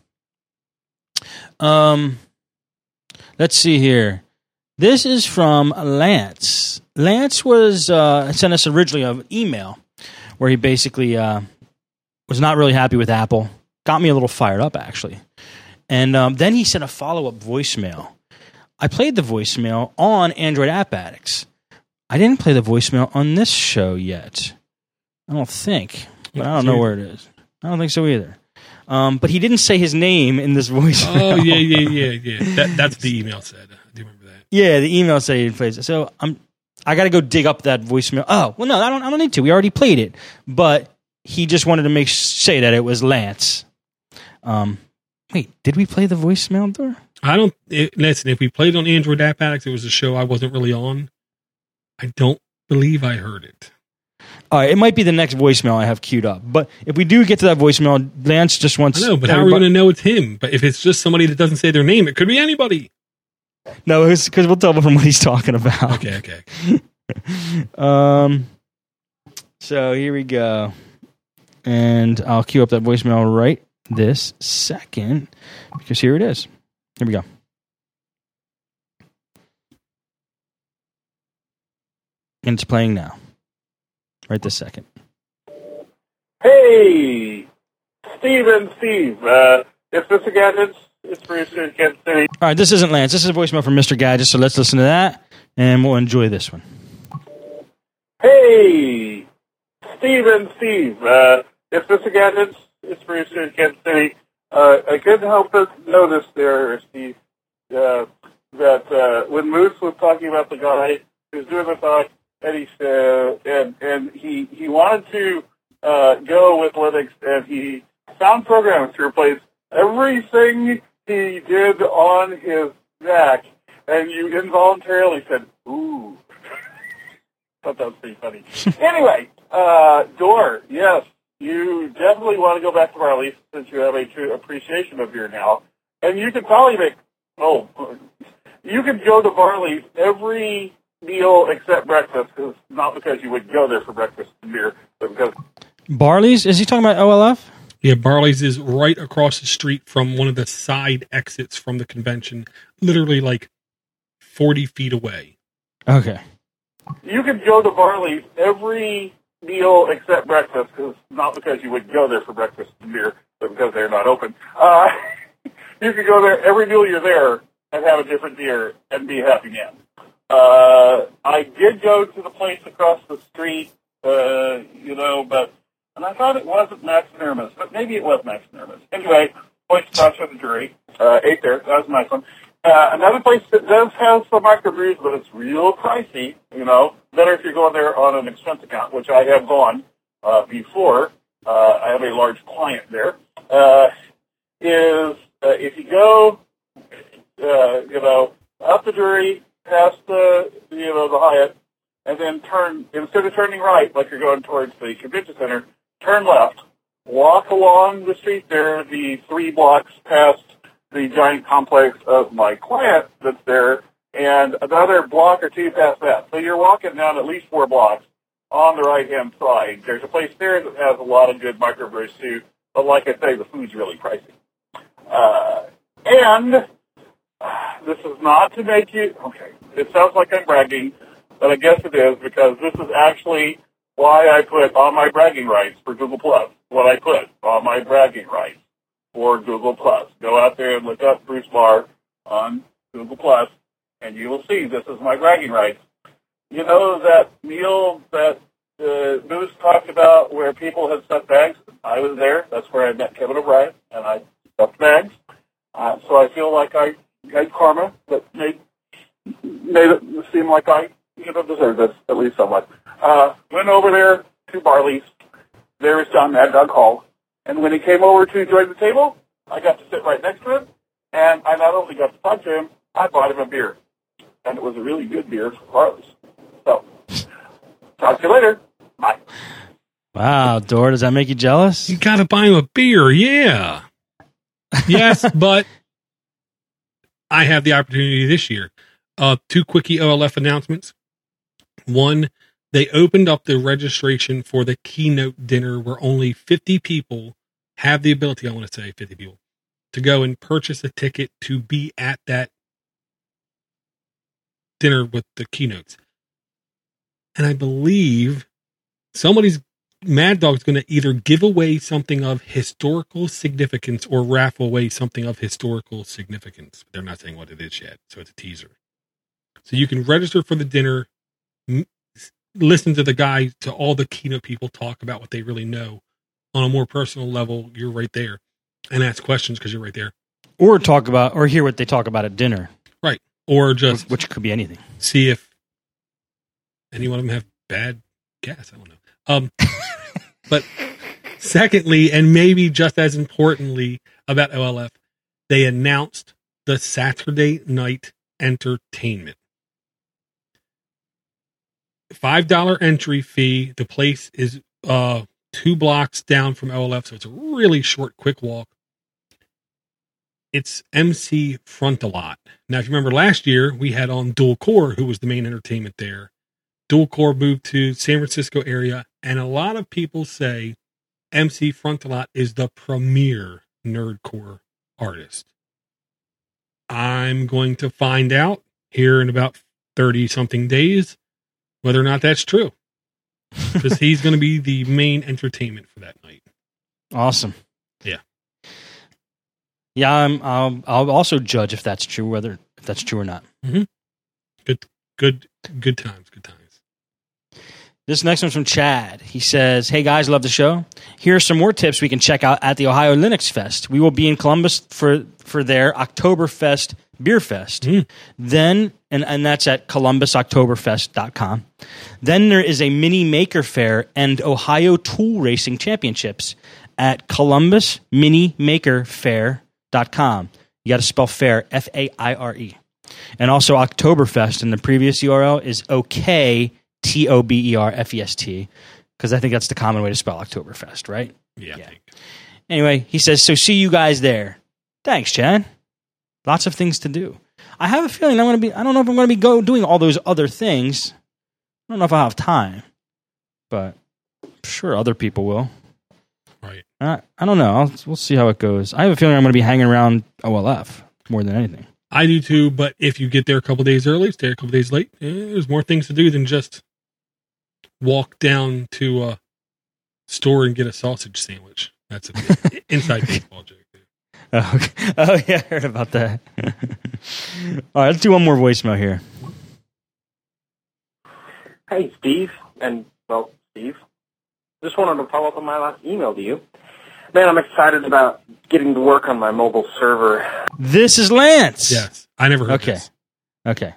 Um, let's see here. This is from Lance. Lance was uh, sent us originally an email where he basically uh, was not really happy with Apple. Got me a little fired up, actually. And um, then he sent a follow-up voicemail. I played the voicemail on Android App Addicts. I didn't play the voicemail on this show yet. I don't think. But I don't know where it is. I don't think so either. Um, but he didn't say his name in this voicemail. Oh, yeah, yeah, yeah, yeah. That, that's what the email said. I do remember that. Yeah, the email said he didn't play it. So I'm, I got to go dig up that voicemail. Oh, well, no, I don't. I don't need to. We already played it. But he just wanted to make say that it was Lance. Um, wait, did we play the voicemail, Dor? I don't it, listen. If we played on Android App Addicts, it was a show I wasn't really on. I don't believe I heard it. All right, it might be the next voicemail I have queued up. But if we do get to that voicemail, Lance just wants. I know, but how are we going to know it's him? But if it's just somebody that doesn't say their name, it could be anybody. No, it's because we'll tell from what he's talking about. Okay, okay. um. So here we go, and I'll queue up that voicemail right this second because here it is. Here we go. And it's playing now. Right this second. Hey, Steve and Steve. Uh, it's Mister Gadgets. It's Bruce in Kansas City. All right, this isn't Lance. This is a voicemail from Mister Gadget, so let's listen to that, and we'll enjoy this one. Hey, Steve and Steve. Uh, it's Mister Gadgets. It's Bruce in Kansas City. Uh, I couldn't help but notice there, Steve, uh, that uh, when Moose was talking about the guy who's doing the talk, and he said, and and he he wanted to uh, go with Linux, and he found programs to replace everything he did on his Mac, and you involuntarily said, "Ooh." Thought that was pretty funny. Anyway, uh, Dor, yes, you definitely want to go back to Marley's since you have a true appreciation of beer now, and you could probably make oh, you could go to Marley's every meal except breakfast, because not because you would go there for breakfast and beer, but because Barley's? Is he talking about O L F? Yeah, Barley's is right across the street from one of the side exits from the convention, literally like forty feet away. Okay. you could go to Barley's every meal except breakfast, because not because you would go there for breakfast and beer, but because they're not open. Uh, you could go there every meal you're there and have a different beer and be a happy man. Uh, I did go to the place across the street, uh, you know, but, and I thought it wasn't Max Nermus, but maybe it was Max Nermus. Anyway, place across from the jury, uh, ate there, that was a nice one. Uh, another place that does have some microbrews, but it's real pricey, you know, better if you're going there on an expense account, which I have gone, uh, before. Uh, I have a large client there, uh, is, uh, if you go, uh, you know, up the jury, past the, you know, the Hyatt, and then turn, instead of turning right, like you're going towards the convention center, turn left, walk along the street there, the three blocks past the giant complex of my client that's there, and another block or two past that. So you're walking down at least four blocks on the right-hand side. There's a place there that has a lot of good microbrews too, but like I say, the food's really pricey. Uh, and this is not to make you, okay, it sounds like I'm bragging, but I guess it is, because this is actually why I put on my bragging rights for Google Plus, what I put on my bragging rights for Google Plus. Go out there and look up Bruce Barr on Google Plus, and you will see this is my bragging rights. You know that meal that uh, Moose talked about where people had stuffed bags? I was there. That's where I met Kevin O'Brien, and I stuffed bags. Uh, so I feel like I had karma that made made it seem like I you know deserved this at least somewhat. Uh, went over there to Barley's. There was John Mad Dog Hall, And when he came over to join the table, I got to sit right next to him, and I not only got to talk to him, I bought him a beer. And it was a really good beer from Harley's. So, talk to you later. Bye. Wow, Dor, does that make you jealous? You gotta buy him a beer, yeah. Yes, but I have the opportunity this year. Uh, two quickie O L F announcements. One, they opened up the registration for the keynote dinner where only fifty people have the ability, I want to say fifty people, to go and purchase a ticket to be at that dinner with the keynotes. And I believe somebody's Mad Dog's going to either give away something of historical significance or raffle away something of historical significance. They're not saying what it is yet, so it's a teaser. So you can register for the dinner, m- listen to the guy, to all the keynote people talk about what they really know. On a more personal level, you're right there. And ask questions because you're right there. Or talk about, or hear what they talk about at dinner. Right. Or just... Which could be anything. See if any one of them have bad gas. I don't know. Um, but secondly, and maybe just as importantly about O L F, they announced the Saturday night entertainment. five dollars entry fee. The place is uh, two blocks down from O L F, so it's a really short, quick walk. It's M C Front-A-Lot. Now, if you remember last year, we had on Dual Core, who was the main entertainment there. Dual Core moved to San Francisco area, and a lot of people say M C Front-A-Lot is the premier nerdcore artist. I'm going to find out here in about thirty-something days whether or not that's true. Because he's going to be the main entertainment for that night. Awesome. Yeah. Yeah, I'm, I'll, I'll also judge if that's true, whether if that's true or not. Mm-hmm. Good, good, good times, good times. This next one's from Chad. He says, "Hey guys, love the show. Here are some more tips we can check out at the Ohio Linux Fest. We will be in Columbus for, for their Oktoberfest Beer Fest. Mm. Then, and, and that's at columbus oktoberfest dot com. Then there is a mini maker fair and Ohio Tool Racing Championships at columbus mini maker fair dot com. You got to spell fair, F A I R E. And also Oktoberfest, and the previous U R L is OK T O B E R F E S T, because I think that's the common way to spell Oktoberfest, right? Yeah. yeah. Anyway, he says, so see you guys there. Thanks, Chad. Lots of things to do. I have a feeling I'm going to be, I don't know if I'm going to be go doing all those other things. I don't know if I have time, but I'm sure other people will. Right. I, I don't know. I'll, we'll see how it goes. I have a feeling I'm going to be hanging around O L F more than anything. I do too, but if you get there a couple days early, stay a couple days late, eh, there's more things to do than just walk down to a store and get a sausage sandwich. That's an inside baseball joke. Oh, okay. Oh, yeah, I heard about that. All right, let's do one more voicemail here. Hey, Steve, and, well, Steve, just wanted to follow up on my last email to you. Man, I'm excited about getting to work on my mobile server. This is Lance. Yes, I never heard okay. this. Okay.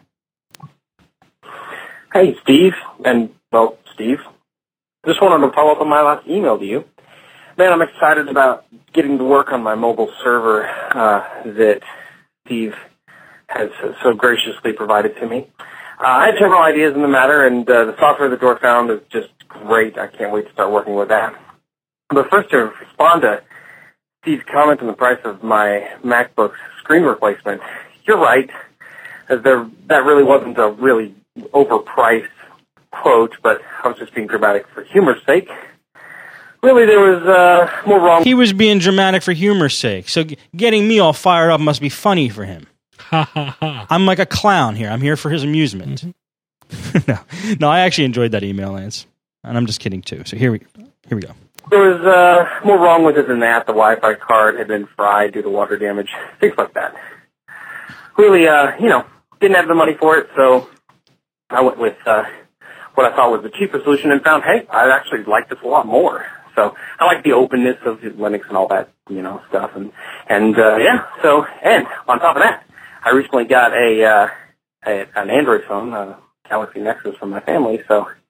Hey, Steve, and, well, Steve, just wanted to follow up on my last email to you. Man, I'm excited about getting to work on my mobile server uh, that Steve has so graciously provided to me. Uh, I had several ideas in the matter, and uh, the software that Dor found is just great. I can't wait to start working with that. But first, to respond to Steve's comment on the price of my MacBook's screen replacement, you're right. As there, that really wasn't a really overpriced quote, but I was just being dramatic for humor's sake. Really, there was uh, more wrong. He was being dramatic for humor's sake. So g- getting me all fired up must be funny for him. Ha ha ha. I'm like a clown here. I'm here for his amusement. Mm-hmm. no, no, I actually enjoyed that email, Lance, and I'm just kidding too. So here we here we go. There was uh, more wrong with it than that. The Wi-Fi card had been fried due to water damage, things like that. Really, uh, you know, didn't have the money for it, so I went with uh, what I thought was the cheaper solution and found, hey, I actually like this a lot more. So I like the openness of Linux and all that, you know, stuff. And, and uh, yeah, so, and on top of that, I recently got a, uh, a an Android phone, a Galaxy Nexus from my family, so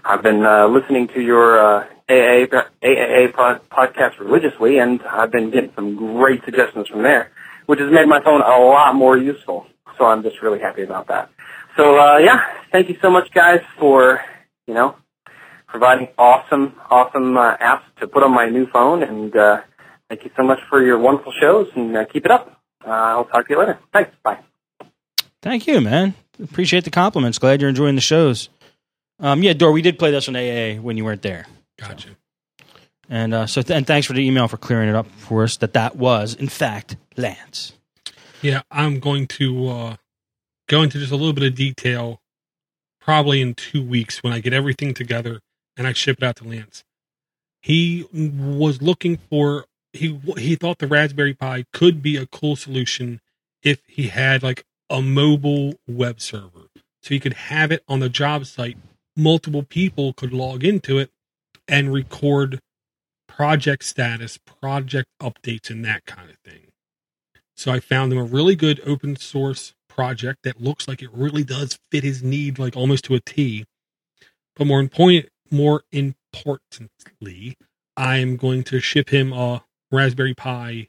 I've been uh, listening to your uh, A A A A pod, podcast religiously, and I've been getting some great suggestions from there, which has made my phone a lot more useful. So I'm just really happy about that. So, uh, yeah, thank you so much, guys, for, you know, providing awesome, awesome uh, apps to put on my new phone, and uh, thank you so much for your wonderful shows, and uh, keep it up. Uh, I'll talk to you later. Thanks. Bye. Thank you, man. Appreciate the compliments. Glad you're enjoying the shows. Um, yeah, Dor, we did play this on A A when you weren't there. Gotcha. So. And uh, so, th- and thanks for the email for clearing it up for us that that was, in fact, Lance. Yeah, I'm going to uh, go into just a little bit of detail probably in two weeks when I get everything together and I ship it out to Lance. He was looking for, he he thought the Raspberry Pi could be a cool solution if he had like a mobile web server. So he could have it on the job site. Multiple people could log into it and record project status, project updates, and that kind of thing. So I found him a really good open source project that looks like it really does fit his need, like almost to a T. But more important, more importantly, I'm going to ship him a Raspberry Pi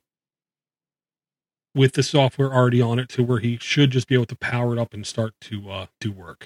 with the software already on it, to where he should just be able to power it up and start to uh, do work.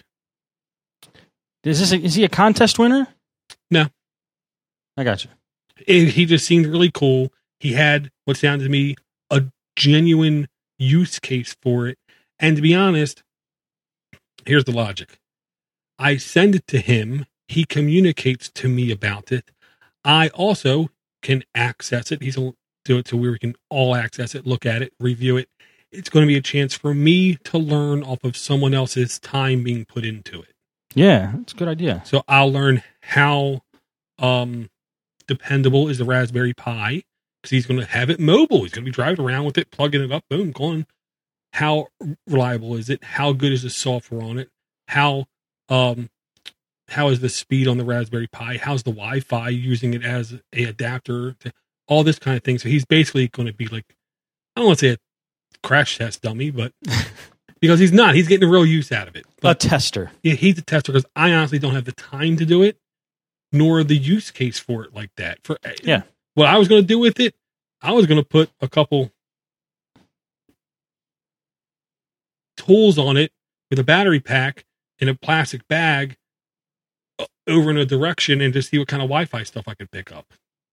Is this a, is he a contest winner? No, I got you. It, he just seemed really cool. He had what sounded to me a genuine use case for it. And to be honest, here's the logic. I send it to him. He communicates to me about it. I also can access it. He's do it to where we can all access it, look at it, review it. It's going to be a chance for me to learn off of someone else's time being put into it. Yeah, that's a good idea. So I'll learn how um, dependable is the Raspberry Pi, because he's going to have it mobile. He's going to be driving around with it, plugging it up, boom, going. How reliable is it? How good is the software on it? How um, how is the speed on the Raspberry Pi? How's the Wi-Fi using it as a adapter? To, all this kind of thing. So he's basically going to be like, I don't want to say a crash test dummy, but because he's not, he's getting a real use out of it. But a tester. Yeah, he's a tester, because I honestly don't have the time to do it, nor the use case for it like that. For yeah, what I was going to do with it, I was going to put a couple tools on it with a battery pack in a plastic bag over in a direction and just see what kind of Wi-Fi stuff I could pick up.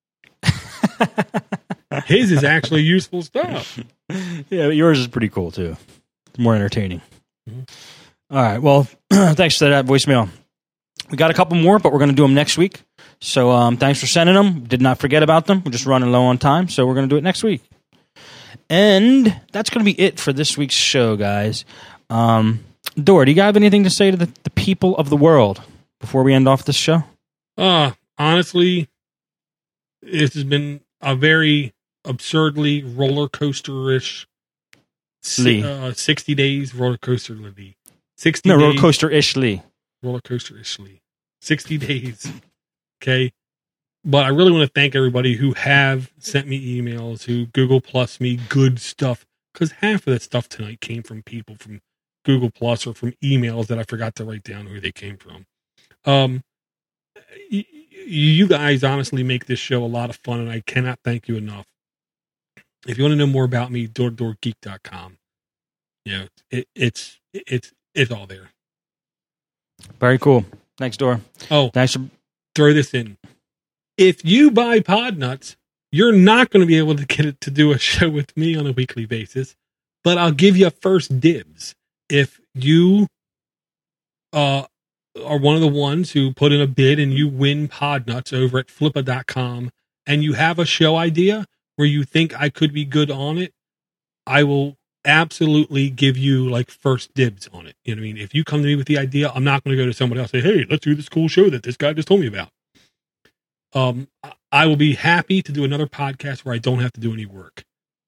His is actually useful stuff. Yeah, but yours is pretty cool too. It's more entertaining. Mm-hmm. All right. Well, thanks for that voicemail. We got a couple more, but we're going to do them next week. So um, thanks for sending them. Did not forget about them. We're just running low on time, so we're going to do it next week. And that's going to be it for this week's show, guys. Um, Dor, do you have anything to say to the, the people of the world before we end off this show? Uh, honestly, it has been a very absurdly roller coaster-ish uh, sixty days roller coaster Lee. sixty no, days, roller coaster-ish Lee. Roller coaster-ish Lee. sixty days. Okay. But I really want to thank everybody who have sent me emails, who Google Plus me good stuff, because half of that stuff tonight came from people from Google Plus or from emails that I forgot to write down who they came from. Um, y- you guys honestly make this show a lot of fun, and I cannot thank you enough. If you want to know more about me, door to door geek dot com. You know, it, it's it's it's all there. Very cool. Thanks, Dor. Oh, thanks for throw this in. If you buy Podnuts, you're not going to be able to get it to do a show with me on a weekly basis, but I'll give you first dibs. If you uh, are one of the ones who put in a bid and you win Podnuts over at flippa dot com, and you have a show idea where you think I could be good on it, I will absolutely give you like first dibs on it. You know what I mean? If you come to me with the idea, I'm not going to go to somebody else and say, hey, let's do this cool show that this guy just told me about. Um, I will be happy to do another podcast where I don't have to do any work.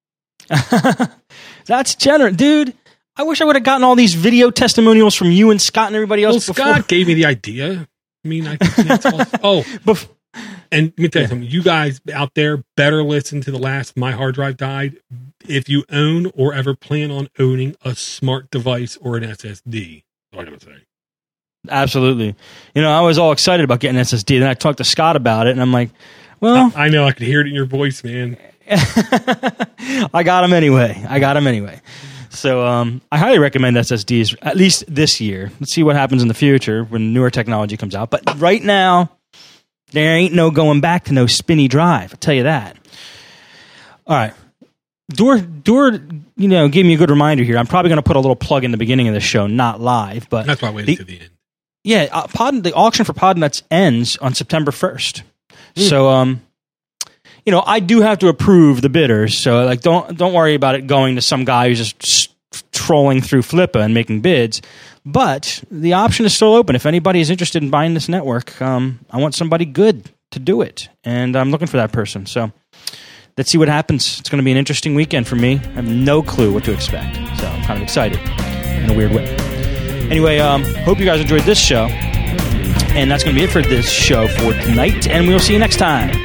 That's generous, dude. I wish I would have gotten all these video testimonials from you and Scott and everybody else. Well, before. Scott gave me the idea. I mean, I think that's all. Oh, Bef- and let me tell you yeah. something. You guys out there better listen to the last My Hard Drive Died. If you own or ever plan on owning a smart device or an S S D, that's all I gotta say. Absolutely. You know, I was all excited about getting S S D. Then I talked to Scott about it, and I'm like, well... I, I know. I could hear it in your voice, man. I got them anyway. I got them anyway. So um, I highly recommend S S Ds, at least this year. Let's see what happens in the future when newer technology comes out. But right now, there ain't no going back to no spinny drive. I'll tell you that. All right. Door, Door, you know, gave me a good reminder here. I'm probably going to put a little plug in the beginning of the show, not live, but that's why I waited the, to the end. Yeah, uh, Pod, the auction for Podnuts ends on September first. Mm. So, um, you know, I do have to approve the bidders. So, like, don't don't worry about it going to some guy who's just trolling through Flippa and making bids. But the option is still open. If anybody is interested in buying this network, um, I want somebody good to do it, and I'm looking for that person. So. Let's see what happens. It's going to be an interesting weekend for me. I have no clue what to expect. So I'm kind of excited in a weird way. Anyway, um, hope you guys enjoyed this show. And that's going to be it for this show for tonight. And we'll see you next time.